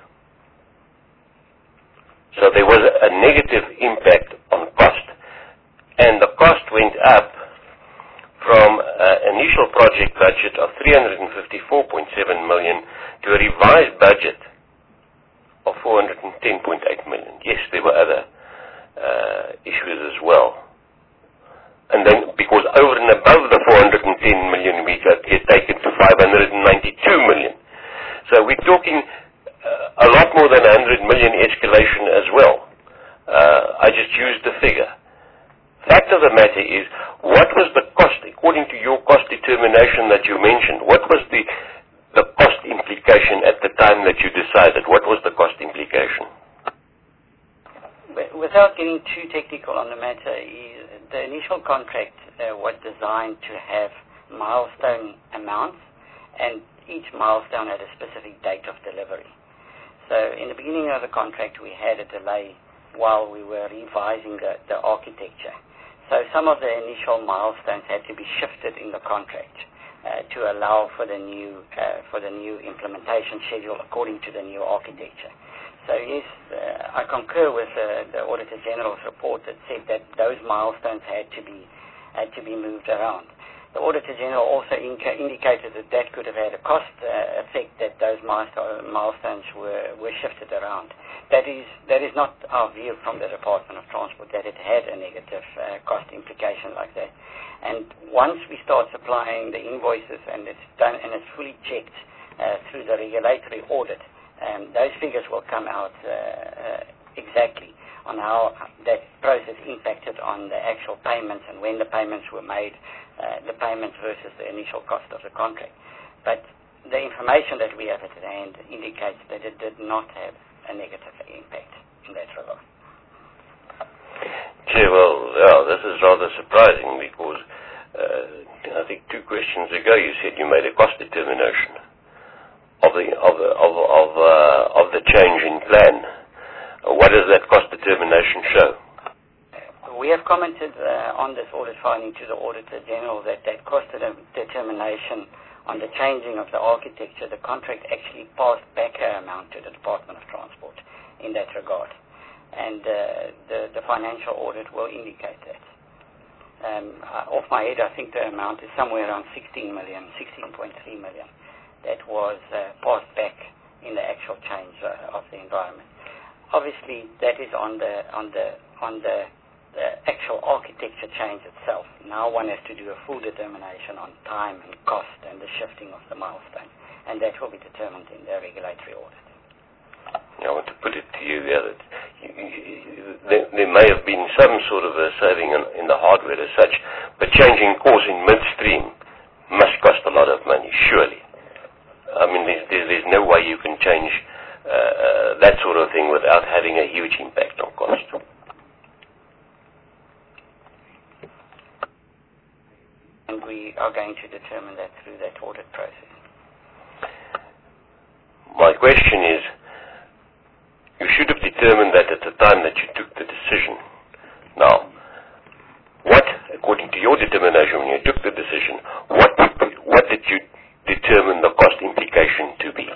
So there was a, a negative impact on cost, and the cost went up from an initial project budget of three hundred fifty-four point seven million to a revised budget of four hundred ten point eight million. Yes, there were other uh, issues as well. And then, because over and above the four hundred ten million, we got get taken to five hundred ninety-two million. So we're talking uh, a lot more than one hundred million escalation as well. Uh, I just used the figure. Fact of the matter is, what was the cost, according to your cost determination that you mentioned, what was the, the cost implication at the time that you decided? What was the cost implication? Without getting too technical on the matter, the initial contract uh, was designed to have milestone amounts, and each milestone had a specific date of delivery. So in the beginning of the contract, we had a delay while we were revising the, the architecture. So some of the initial milestones had to be shifted in the contract uh, to allow for the new uh, for the new implementation schedule according to the new architecture. So yes, uh, I concur with uh, the Auditor General's report that said that those milestones had to be had to be moved around. The Auditor General also inca- indicated that that could have had a cost uh, effect, that those milestone, milestones were, were shifted around. That is that is not our view from the Department of Transport, that it had a negative uh, cost implication like that. And once we start supplying the invoices and it's done and it's fully checked uh, through the regulatory audit, um, those figures will come out uh, uh, exactly on how that process impacted on the actual payments and when the payments were made, uh, the payments versus the initial cost of the contract. But the information that we have at hand indicates that it did not have a negative impact in that regard. Chair, well, yeah, this is rather surprising because uh, I think two questions ago you said you made a cost determination of the of the of of, uh, of the change in plan. What does that cost determination show? We have commented uh, on this audit finding to the Auditor General that that cost de- determination on the changing of the architecture, the contract actually passed back an amount to the Department of Transport in that regard. And uh, the, the financial audit will indicate that. Um, uh, off my head, I think the amount is somewhere around sixteen million, sixteen point three million that was uh, passed back in the actual change uh, of the environment. Obviously, that is on the on the on the, the actual architecture change itself. Now one has to do a full determination on time and cost and the shifting of the milestone, and that will be determined in the regulatory audit. I want to put it to you there that you, you, there, there may have been some sort of a saving in, in the hardware as such, but changing course in midstream must cost a lot of money, surely. I mean, there's, there's, there's no way you can change uh, uh, that sort of thing without having a huge impact on cost. And we are going to determine that through that audit process. My question is, you should have determined that at the time that you took the decision. Now, what, according to your determination when you took the decision, what what did you determine the cost implication to be?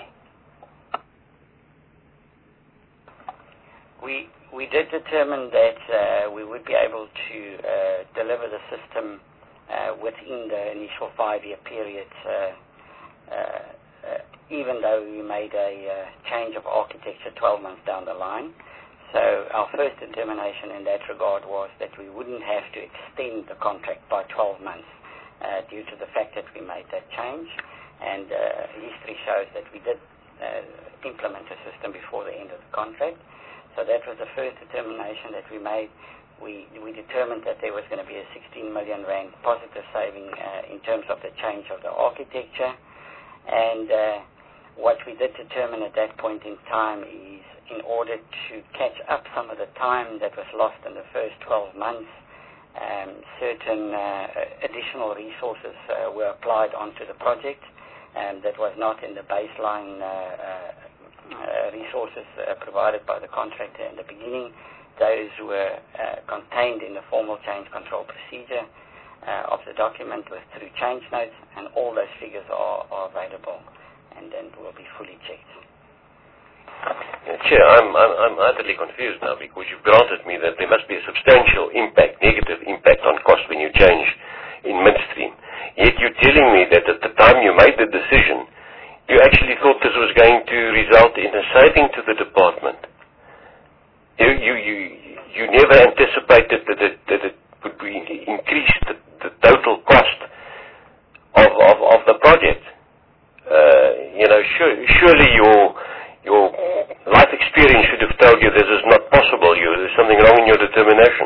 We we did determine that uh, we would be able to uh, deliver the system uh, within the initial five-year period, uh, uh, uh, even though we made a uh, change of architecture twelve months down the line. So our first determination in that regard was that we wouldn't have to extend the contract by twelve months uh, due to the fact that we made that change. And uh, history shows that we did uh, implement a system before the end of the contract. So that was the first determination that we made. We, we determined that there was going to be a sixteen million rand positive saving uh, in terms of the change of the architecture. And uh, what we did determine at that point in time is, in order to catch up some of the time that was lost in the first twelve months, um, certain uh, additional resources uh, were applied onto the project, and that was not in the baseline uh, uh, uh, resources uh, provided by the contractor in the beginning. Those were uh, contained in the formal change control procedure uh, of the document with through change notes, and all those figures are, are available and then will be fully checked. Uh, Chair, I'm, I'm, I'm utterly confused now, because you've granted me that there must be a substantial impact, negative impact on cost when you change in midstream. Yet you're telling me that at the time you made the decision, you actually thought this was going to result in a saving to the department. You, you, you, you never anticipated that it, that it would be increase the, the total cost of, of, of the project. Uh, you know, sure, surely your your life experience should have told you this is not possible. You, there's something wrong in your determination.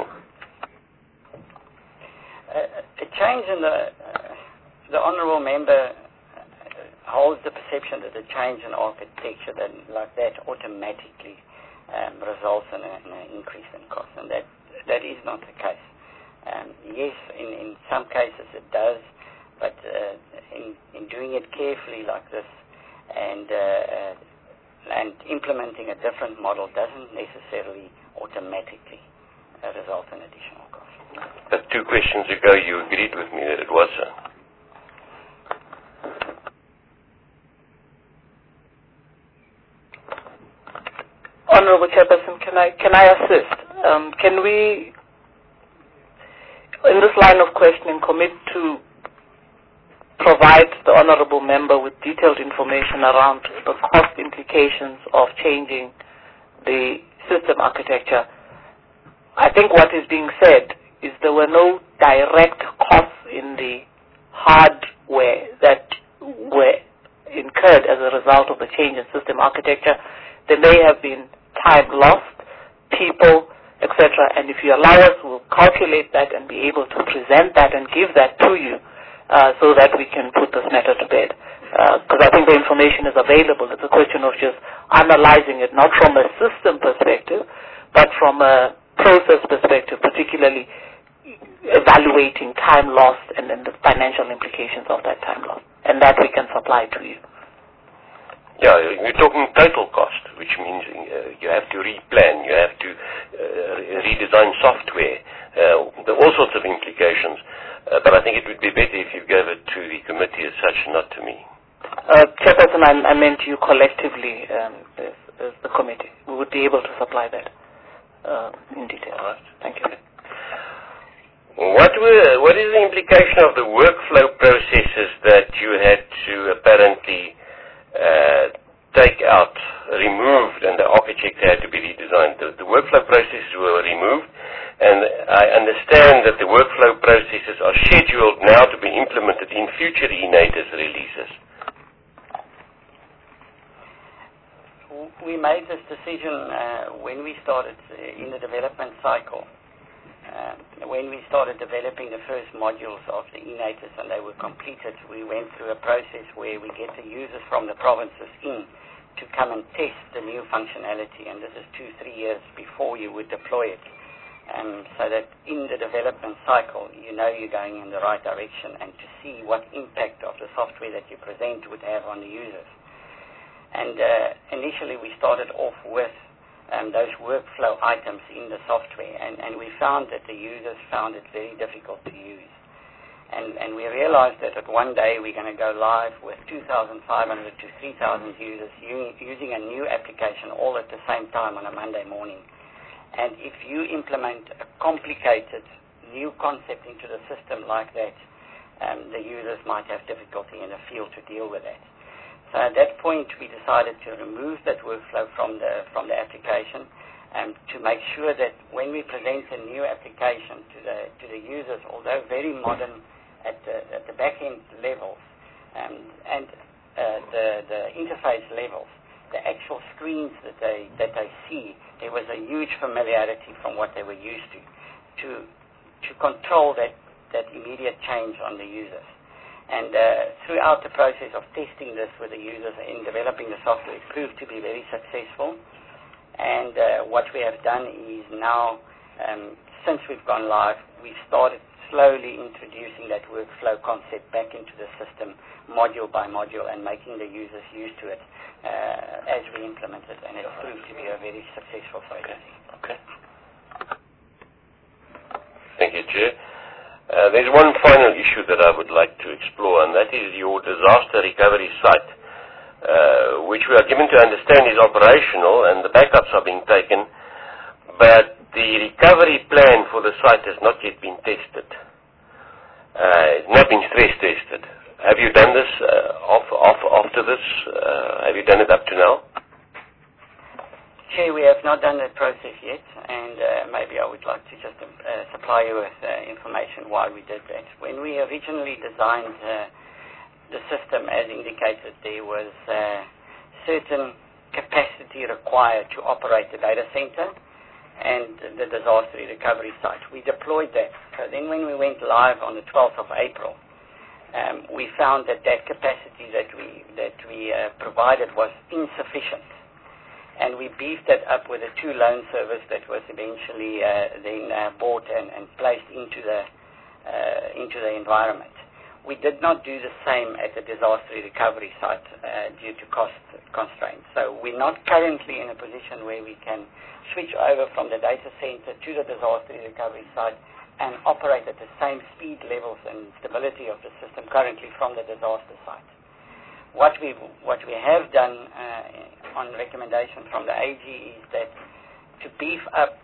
Uh, a change in the uh, the honourable member holds the perception that a change in architecture that like that automatically Um, results in, a, in an increase in cost, and that that is not the case. Um, yes, in, in some cases it does, but uh, in, in doing it carefully like this and uh, and implementing a different model doesn't necessarily automatically uh, result in additional cost. But two questions ago you agreed with me that it was so. Honourable Chairperson, can I can I assist? Um, can we, in this line of questioning, commit to provide the Honourable Member with detailed information around the cost implications of changing the system architecture? I think what is being said is there were no direct costs in the hardware that were incurred as a result of the change in system architecture. There may have been time lost, people, et cetera. And if you allow us, we'll calculate that and be able to present that and give that to you uh, so that we can put this matter to bed. Because uh, I think the information is available. It's a question of just analyzing it, not from a system perspective, but from a process perspective, particularly evaluating time lost and then the financial implications of that time lost. And that we can supply to you. Yeah, you're talking total cost, which means uh, you have to replan, you have to uh, redesign software. Uh, there are all sorts of implications, uh, but I think it would be better if you gave it to the committee as such, not to me. Uh, Chairperson, I, I meant you collectively um, as, as the committee. We would be able to supply that uh, in detail. All right. Thank you. What were, what is the implication of the workflow processes that you had to apparently Uh, take out, removed, and the architecture had to be redesigned? The, the workflow processes were removed, and I understand that the workflow processes are scheduled now to be implemented in future eNaTIS releases. We made this decision uh, when we started uh, in the development cycle. Uh, when we started developing the first modules of the eNaTIS and they were completed, we went through a process where we get the users from the provinces in to come and test the new functionality, and this is two, three years before you would deploy it. Um, so that in the development cycle, you know you're going in the right direction, and to see what impact of the software that you present would have on the users. And uh, initially we started off with Um, those workflow items in the software, and, and we found that the users found it very difficult to use. And, and we realized that at one day we're going to go live with two thousand five hundred to three thousand users u- using a new application all at the same time on a Monday morning. And if you implement a complicated new concept into the system like that, um, the users might have difficulty in the field to deal with that. So at that point, we decided to remove that workflow from the from the application, um, to make sure that when we present a new application to the to the users, although very modern at the, at the back-end levels um, and uh, the, the interface levels, the actual screens that they that they see, there was a huge familiarity from what they were used to, to to control that, that immediate change on the users. And uh, throughout the process of testing this with the users in developing the software, it proved to be very successful. And uh, what we have done is now, um, since we've gone live, we've started slowly introducing that workflow concept back into the system, module by module, and making the users used to it uh, as we implement it. And it proved to be a very successful strategy. Okay. okay. Thank you, Chair. Uh, there's one final issue that I would like to explore, and that is your disaster recovery site, uh, which we are given to understand is operational and the backups are being taken, but the recovery plan for the site has not yet been tested. Uh, it's not been stress tested. Have you done this uh, off, off, after this? Uh, have you done it up to now? Chair, we have not done that process yet, and uh, maybe I would like to just uh, supply you with uh, information why we did that. When we originally designed uh, the system, as indicated, there was uh, certain capacity required to operate the data center and the disaster recovery site. We deployed that. So then when we went live on the twelfth of April, um, we found that that capacity that we, that we uh, provided was insufficient. And we beefed that up with a two loan service that was eventually uh, then uh, bought and, and placed into the uh, into the environment. We did not do the same at the disaster recovery site uh, due to cost constraints. So we're not currently in a position where we can switch over from the data center to the disaster recovery site and operate at the same speed levels and stability of the system currently from the disaster site. What we what we have done uh, on recommendation from the A G is that to beef up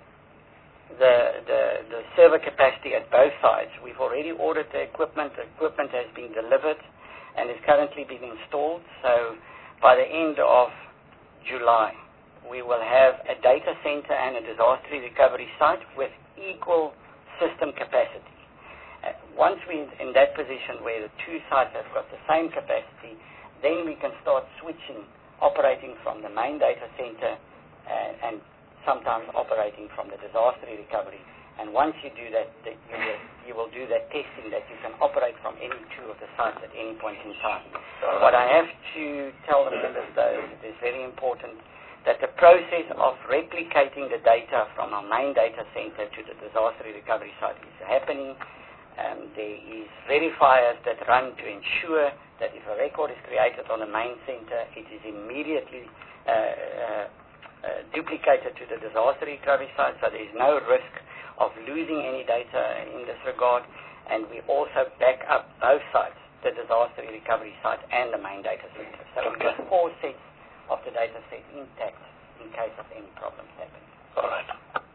the, the the server capacity at both sides, we've already ordered the equipment. The equipment has been delivered and is currently being installed. So by the end of July, we will have a data center and a disaster recovery site with equal system capacity. Uh, once we're in that position where the two sites have got the same capacity, then we can start switching, operating from the main data center uh, and sometimes operating from the disaster recovery. And once you do that, that you, will, you will do that testing that you can operate from any two of the sites at any point in time. What I have to tell the members, though, it is very important that the process of replicating the data from our main data center to the disaster recovery site is happening. Um, there is verifiers that run to ensure that if a record is created on the main center, it is immediately uh, uh, uh, duplicated to the disaster recovery site, so there is no risk of losing any data in this regard. And we also back up both sites, the disaster recovery site and the main data center. So we have four sets of the data set intact in case of any problems happening. All right.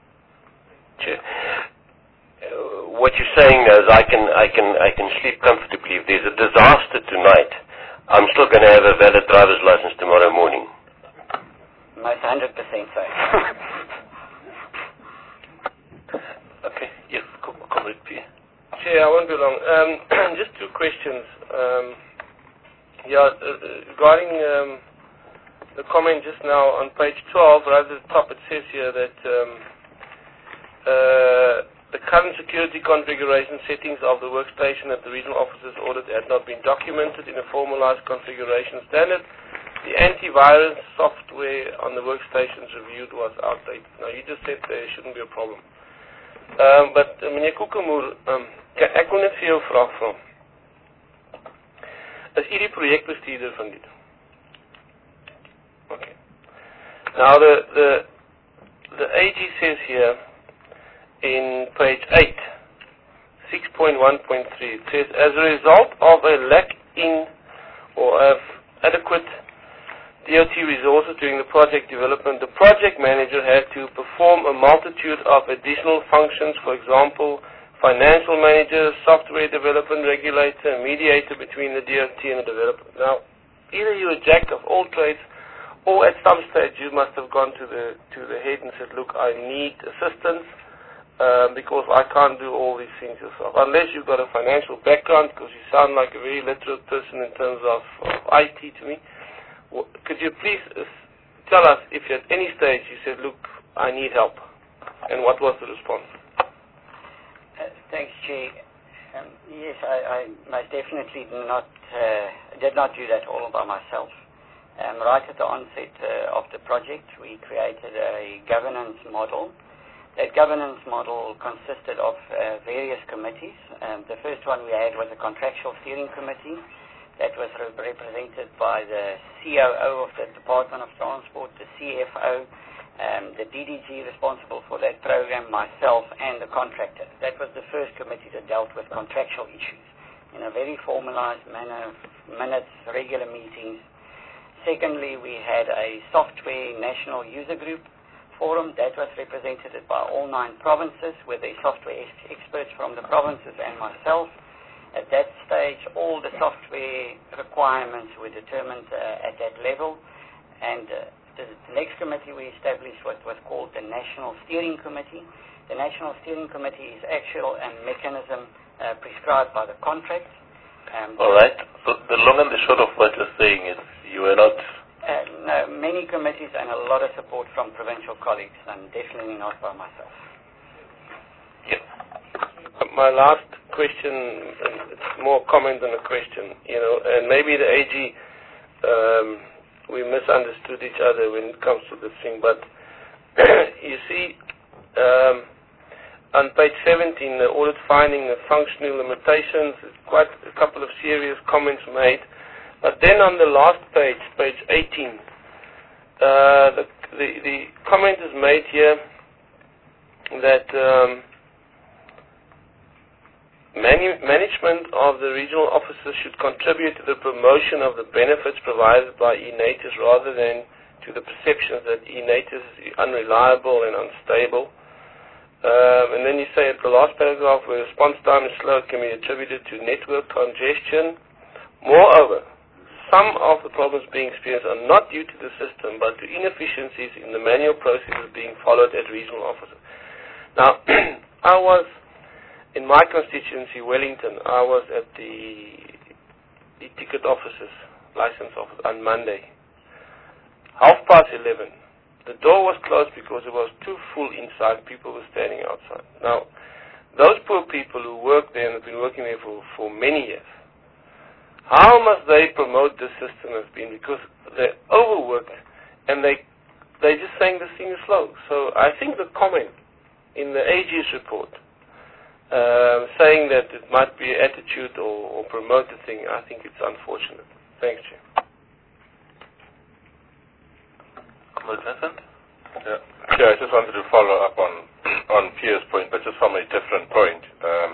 Chair. Uh, what you're saying is I can I can I can sleep comfortably. If there's a disaster tonight, I'm still going to have a valid driver's license tomorrow morning. Most one hundred percent so. Okay. Yes, Comrade P. Chair, I won't be long. Um, just two questions. Um, yeah, uh, regarding um, the comment just now on page twelve, right at the top, it says here that um, uh, the current security configuration settings of the workstation at the regional offices audit had not been documented in a formalized configuration standard. The antivirus software on the workstations reviewed was outdated. Now, you just said there shouldn't be a problem. Um, but, uh, meneer Kokemoer, um, ek wil net vir jou vraag vra. Is u die projekbestuurder van dit? Okay. Now, the, the, the A G says here, in page eight, six point one point three, it says, as a result of a lack in or of adequate D O T resources during the project development, the project manager had to perform a multitude of additional functions, for example, financial manager, software development regulator, mediator between the D O T and the developer. Now, either you're a jack of all trades or at some stage you must have gone to the to the head and said, look, I need assistance uh, because I can't do all these things yourself. Unless you've got a financial background, because you sound like a very literate person in terms of, of I T to me. Well, could you please uh, tell us if at any stage you said, look, I need help, and what was the response? Uh, thanks, Chair. Um, yes, I, I most definitely did not, uh, did not do that all by myself. Um, right at the onset uh, of the project, we created a governance model. That governance model consisted of uh, various committees. Um, the first one we had was a contractual steering committee that was re represented by the C O O of the Department of Transport, the C F O, um, the D D G responsible for that program, myself, and the contractor. That was the first committee that dealt with contractual issues in a very formalized manner, minutes, regular meetings. Secondly, we had a software national user group forum that was represented by all nine provinces with the software experts from the provinces and myself. At that stage, all the software requirements were determined uh, at that level, and uh, the, the next committee we established what was called the National Steering Committee. The National Steering Committee is actual a mechanism uh, prescribed by the contract. Um, All right. So the long and the short of what you're saying is you were not... Uh, no, many committees and a lot of support from provincial colleagues, and definitely not by myself. Yes. My last question, it's more comment than a question, you know, and maybe the A G, um, we misunderstood each other when it comes to this thing, but you see, um, on page seventeen, the audit finding the functional limitations, there's quite a couple of serious comments made. But then on the last page, page eighteen, uh, the, the, the comment is made here that um, manu management of the regional offices should contribute to the promotion of the benefits provided by eNaTIS rather than to the perceptions that eNaTIS is unreliable and unstable. Um, and then you say at the last paragraph, where response time is slow, it can be attributed to network congestion. Moreover, some of the problems being experienced are not due to the system, but to inefficiencies in the manual processes being followed at regional offices. Now, I was, in my constituency, Wellington, I was at the, the ticket offices, license office, on Monday. Half past eleven. The door was closed because it was too full inside. People were standing outside. Now, those poor people who work there and have been working there for, for many years, how must they promote this system as being? Because they're overworked and they, they're just saying this thing is slow. So I think the comment in the A G's report uh, saying that it might be attitude or, or promote the thing, I think it's unfortunate. Thanks, Chair. Vincent? Yeah. yeah, I just wanted to follow up on on Pierre's point, but just from a different point. Um,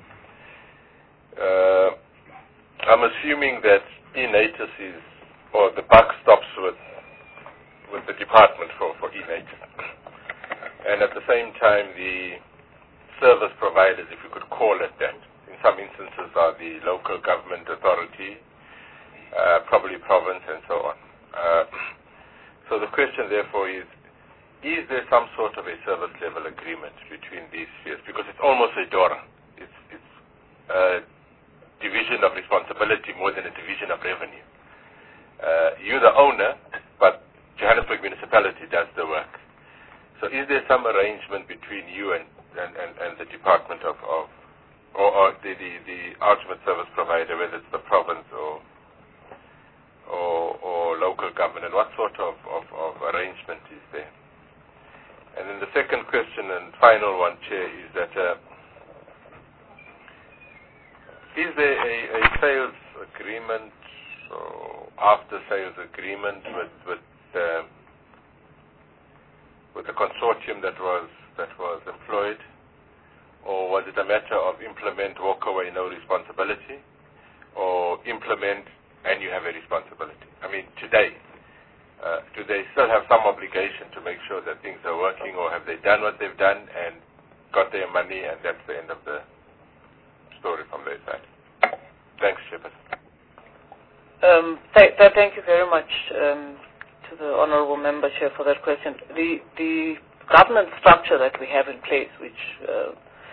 uh, I'm assuming that eNaTIS is, or the buck stops with with the department for, for eNaTIS. And at the same time, the service providers, if you could call it that, in some instances are the local government authority, uh, probably province and so on. Uh, So the question, therefore, is, is there some sort of a service level agreement between these spheres? Because it's almost a DORA. It's, it's a division of responsibility more than a division of revenue. Uh, you're the owner, but Johannesburg Municipality does the work. So is there some arrangement between you and, and, and, and the Department of, of or, or the, the, the ultimate service provider, whether it's the province or Or, or local government, and what sort of, of, of arrangement is there? And then the second question and final one, Chair, is that uh, is there a, a sales agreement or after sales agreement with with, uh, with the consortium that was that was employed, or was it a matter of implement, walk away, no responsibility, or implement and you have a responsibility? I mean, today, uh, do they still have some obligation to make sure that things are working, or have they done what they've done and got their money, and that's the end of the story from their side? Thanks, Chairperson. Um, th th thank you very much um, to to the Honourable Member Chair for that question. The, the governance structure that we have in place, which uh,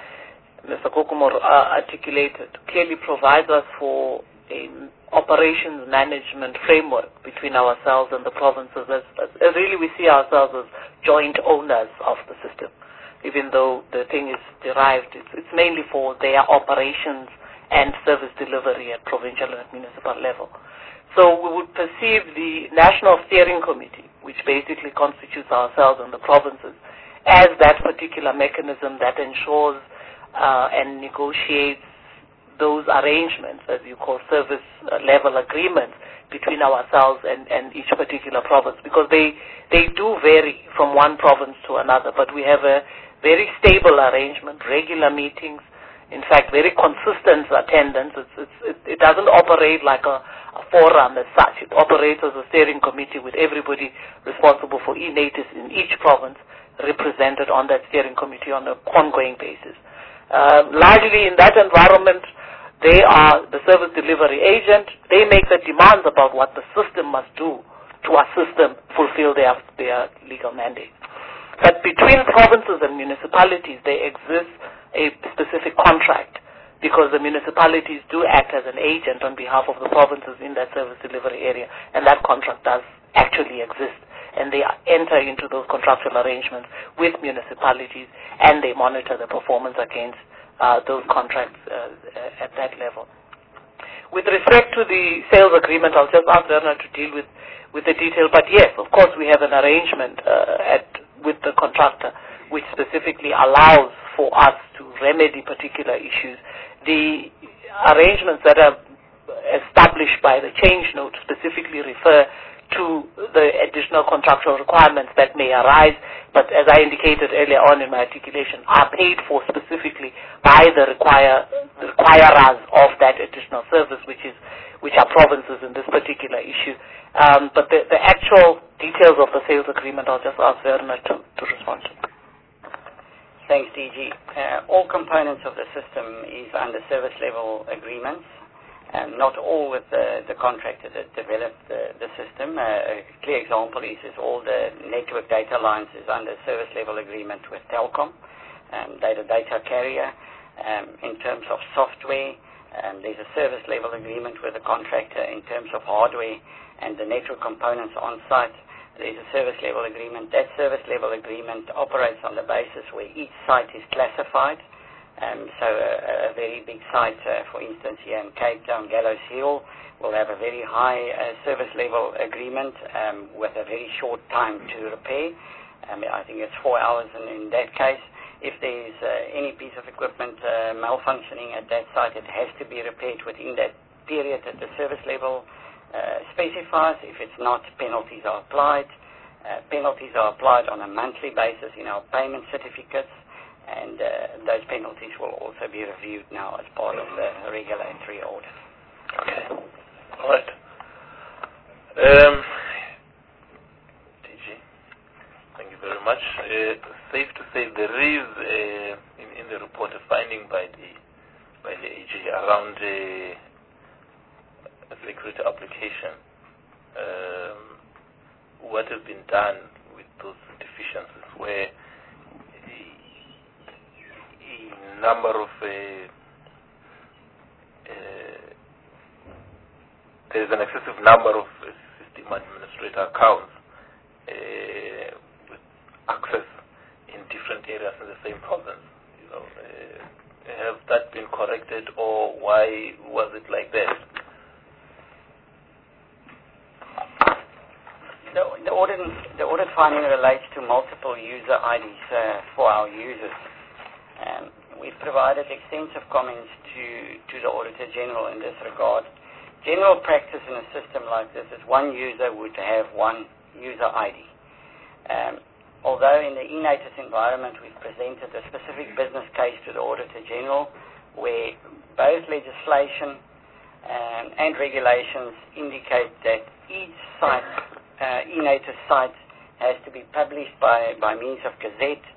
Mister Kokumor uh, articulated, clearly provides us for an operations management framework between ourselves and the provinces. As, as, as really we see ourselves as joint owners of the system. Even though the thing is derived, it's, it's mainly for their operations and service delivery at provincial and municipal level. So we would perceive the National Steering Committee, which basically constitutes ourselves and the provinces, as that particular mechanism that ensures uh, and negotiates those arrangements, as you call service uh, level agreements, between ourselves and, and each particular province, because they, they do vary from one province to another, but we have a very stable arrangement, regular meetings, in fact, very consistent attendance. It's, it's, it, it doesn't operate like a, a forum as such. It operates as a steering committee with everybody responsible for e-Natus in each province represented on that steering committee on an ongoing basis. Uh, largely in that environment, they are the service delivery agent. They make the demands about what the system must do to assist them fulfill their, their legal mandate. But between provinces and municipalities, there exists a specific contract because the municipalities do act as an agent on behalf of the provinces in that service delivery area, and that contract does actually exist. And they enter into those contractual arrangements with municipalities, and they monitor the performance against uh, those contracts uh, at that level. With respect to the sales agreement, I'll just ask Werner to deal with, with the detail. But yes, of course, we have an arrangement uh, at with the contractor, which specifically allows for us to remedy particular issues. The arrangements that are established by the change note specifically refer to the additional contractual requirements that may arise, but as I indicated earlier on in my articulation, are paid for specifically by the require, the requirers of that additional service, which is which are provinces in this particular issue. Um, but the, the actual details of the sales agreement, I'll just ask Werner to, to respond to. Thanks, D G. Uh, all components of the system is under service level agreements. Um, not all with the, the contractor that developed the, the system. Uh, a clear example is, is all the network data lines is under service level agreement with Telkom, um, data data carrier. Um, in terms of software, um, there's a service level agreement with the contractor. In terms of hardware and the network components on site, there's a service level agreement. That service level agreement operates on the basis where each site is classified. Um, so a, a very big site, uh, for instance, here in Cape Town, Gallows Hill, will have a very high uh, service level agreement um, with a very short time to repair. Um, I think it's four hours in, in that case. If there's uh, any piece of equipment uh, malfunctioning at that site, it has to be repaired within that period that the service level uh, specifies. If it's not, penalties are applied. Uh, penalties are applied on a monthly basis in our payment certificates. And uh, those penalties will also be reviewed now as part of the regulatory audit. Okay. All right. Um, D G, thank you very much. Uh, safe to say there is uh, in, in the report a finding by the by the A G around uh, a security application. Um, what has been done with those deficiencies where number of uh, uh, there is an excessive number of uh, system administrator accounts uh, with access in different areas in the same province. You know, uh, have that been corrected, or why was it like that? The, the audit the audit finding relates to multiple user I Ds uh, for our users. Um, We've provided extensive comments to, to the Auditor General in this regard. General practice in a system like this is one user would have one user I D. Um, although in the e-Natus environment we've presented a specific business case to the Auditor General where both legislation um, and regulations indicate that each site, uh, e-Natus site, has to be published by, by means of Gazette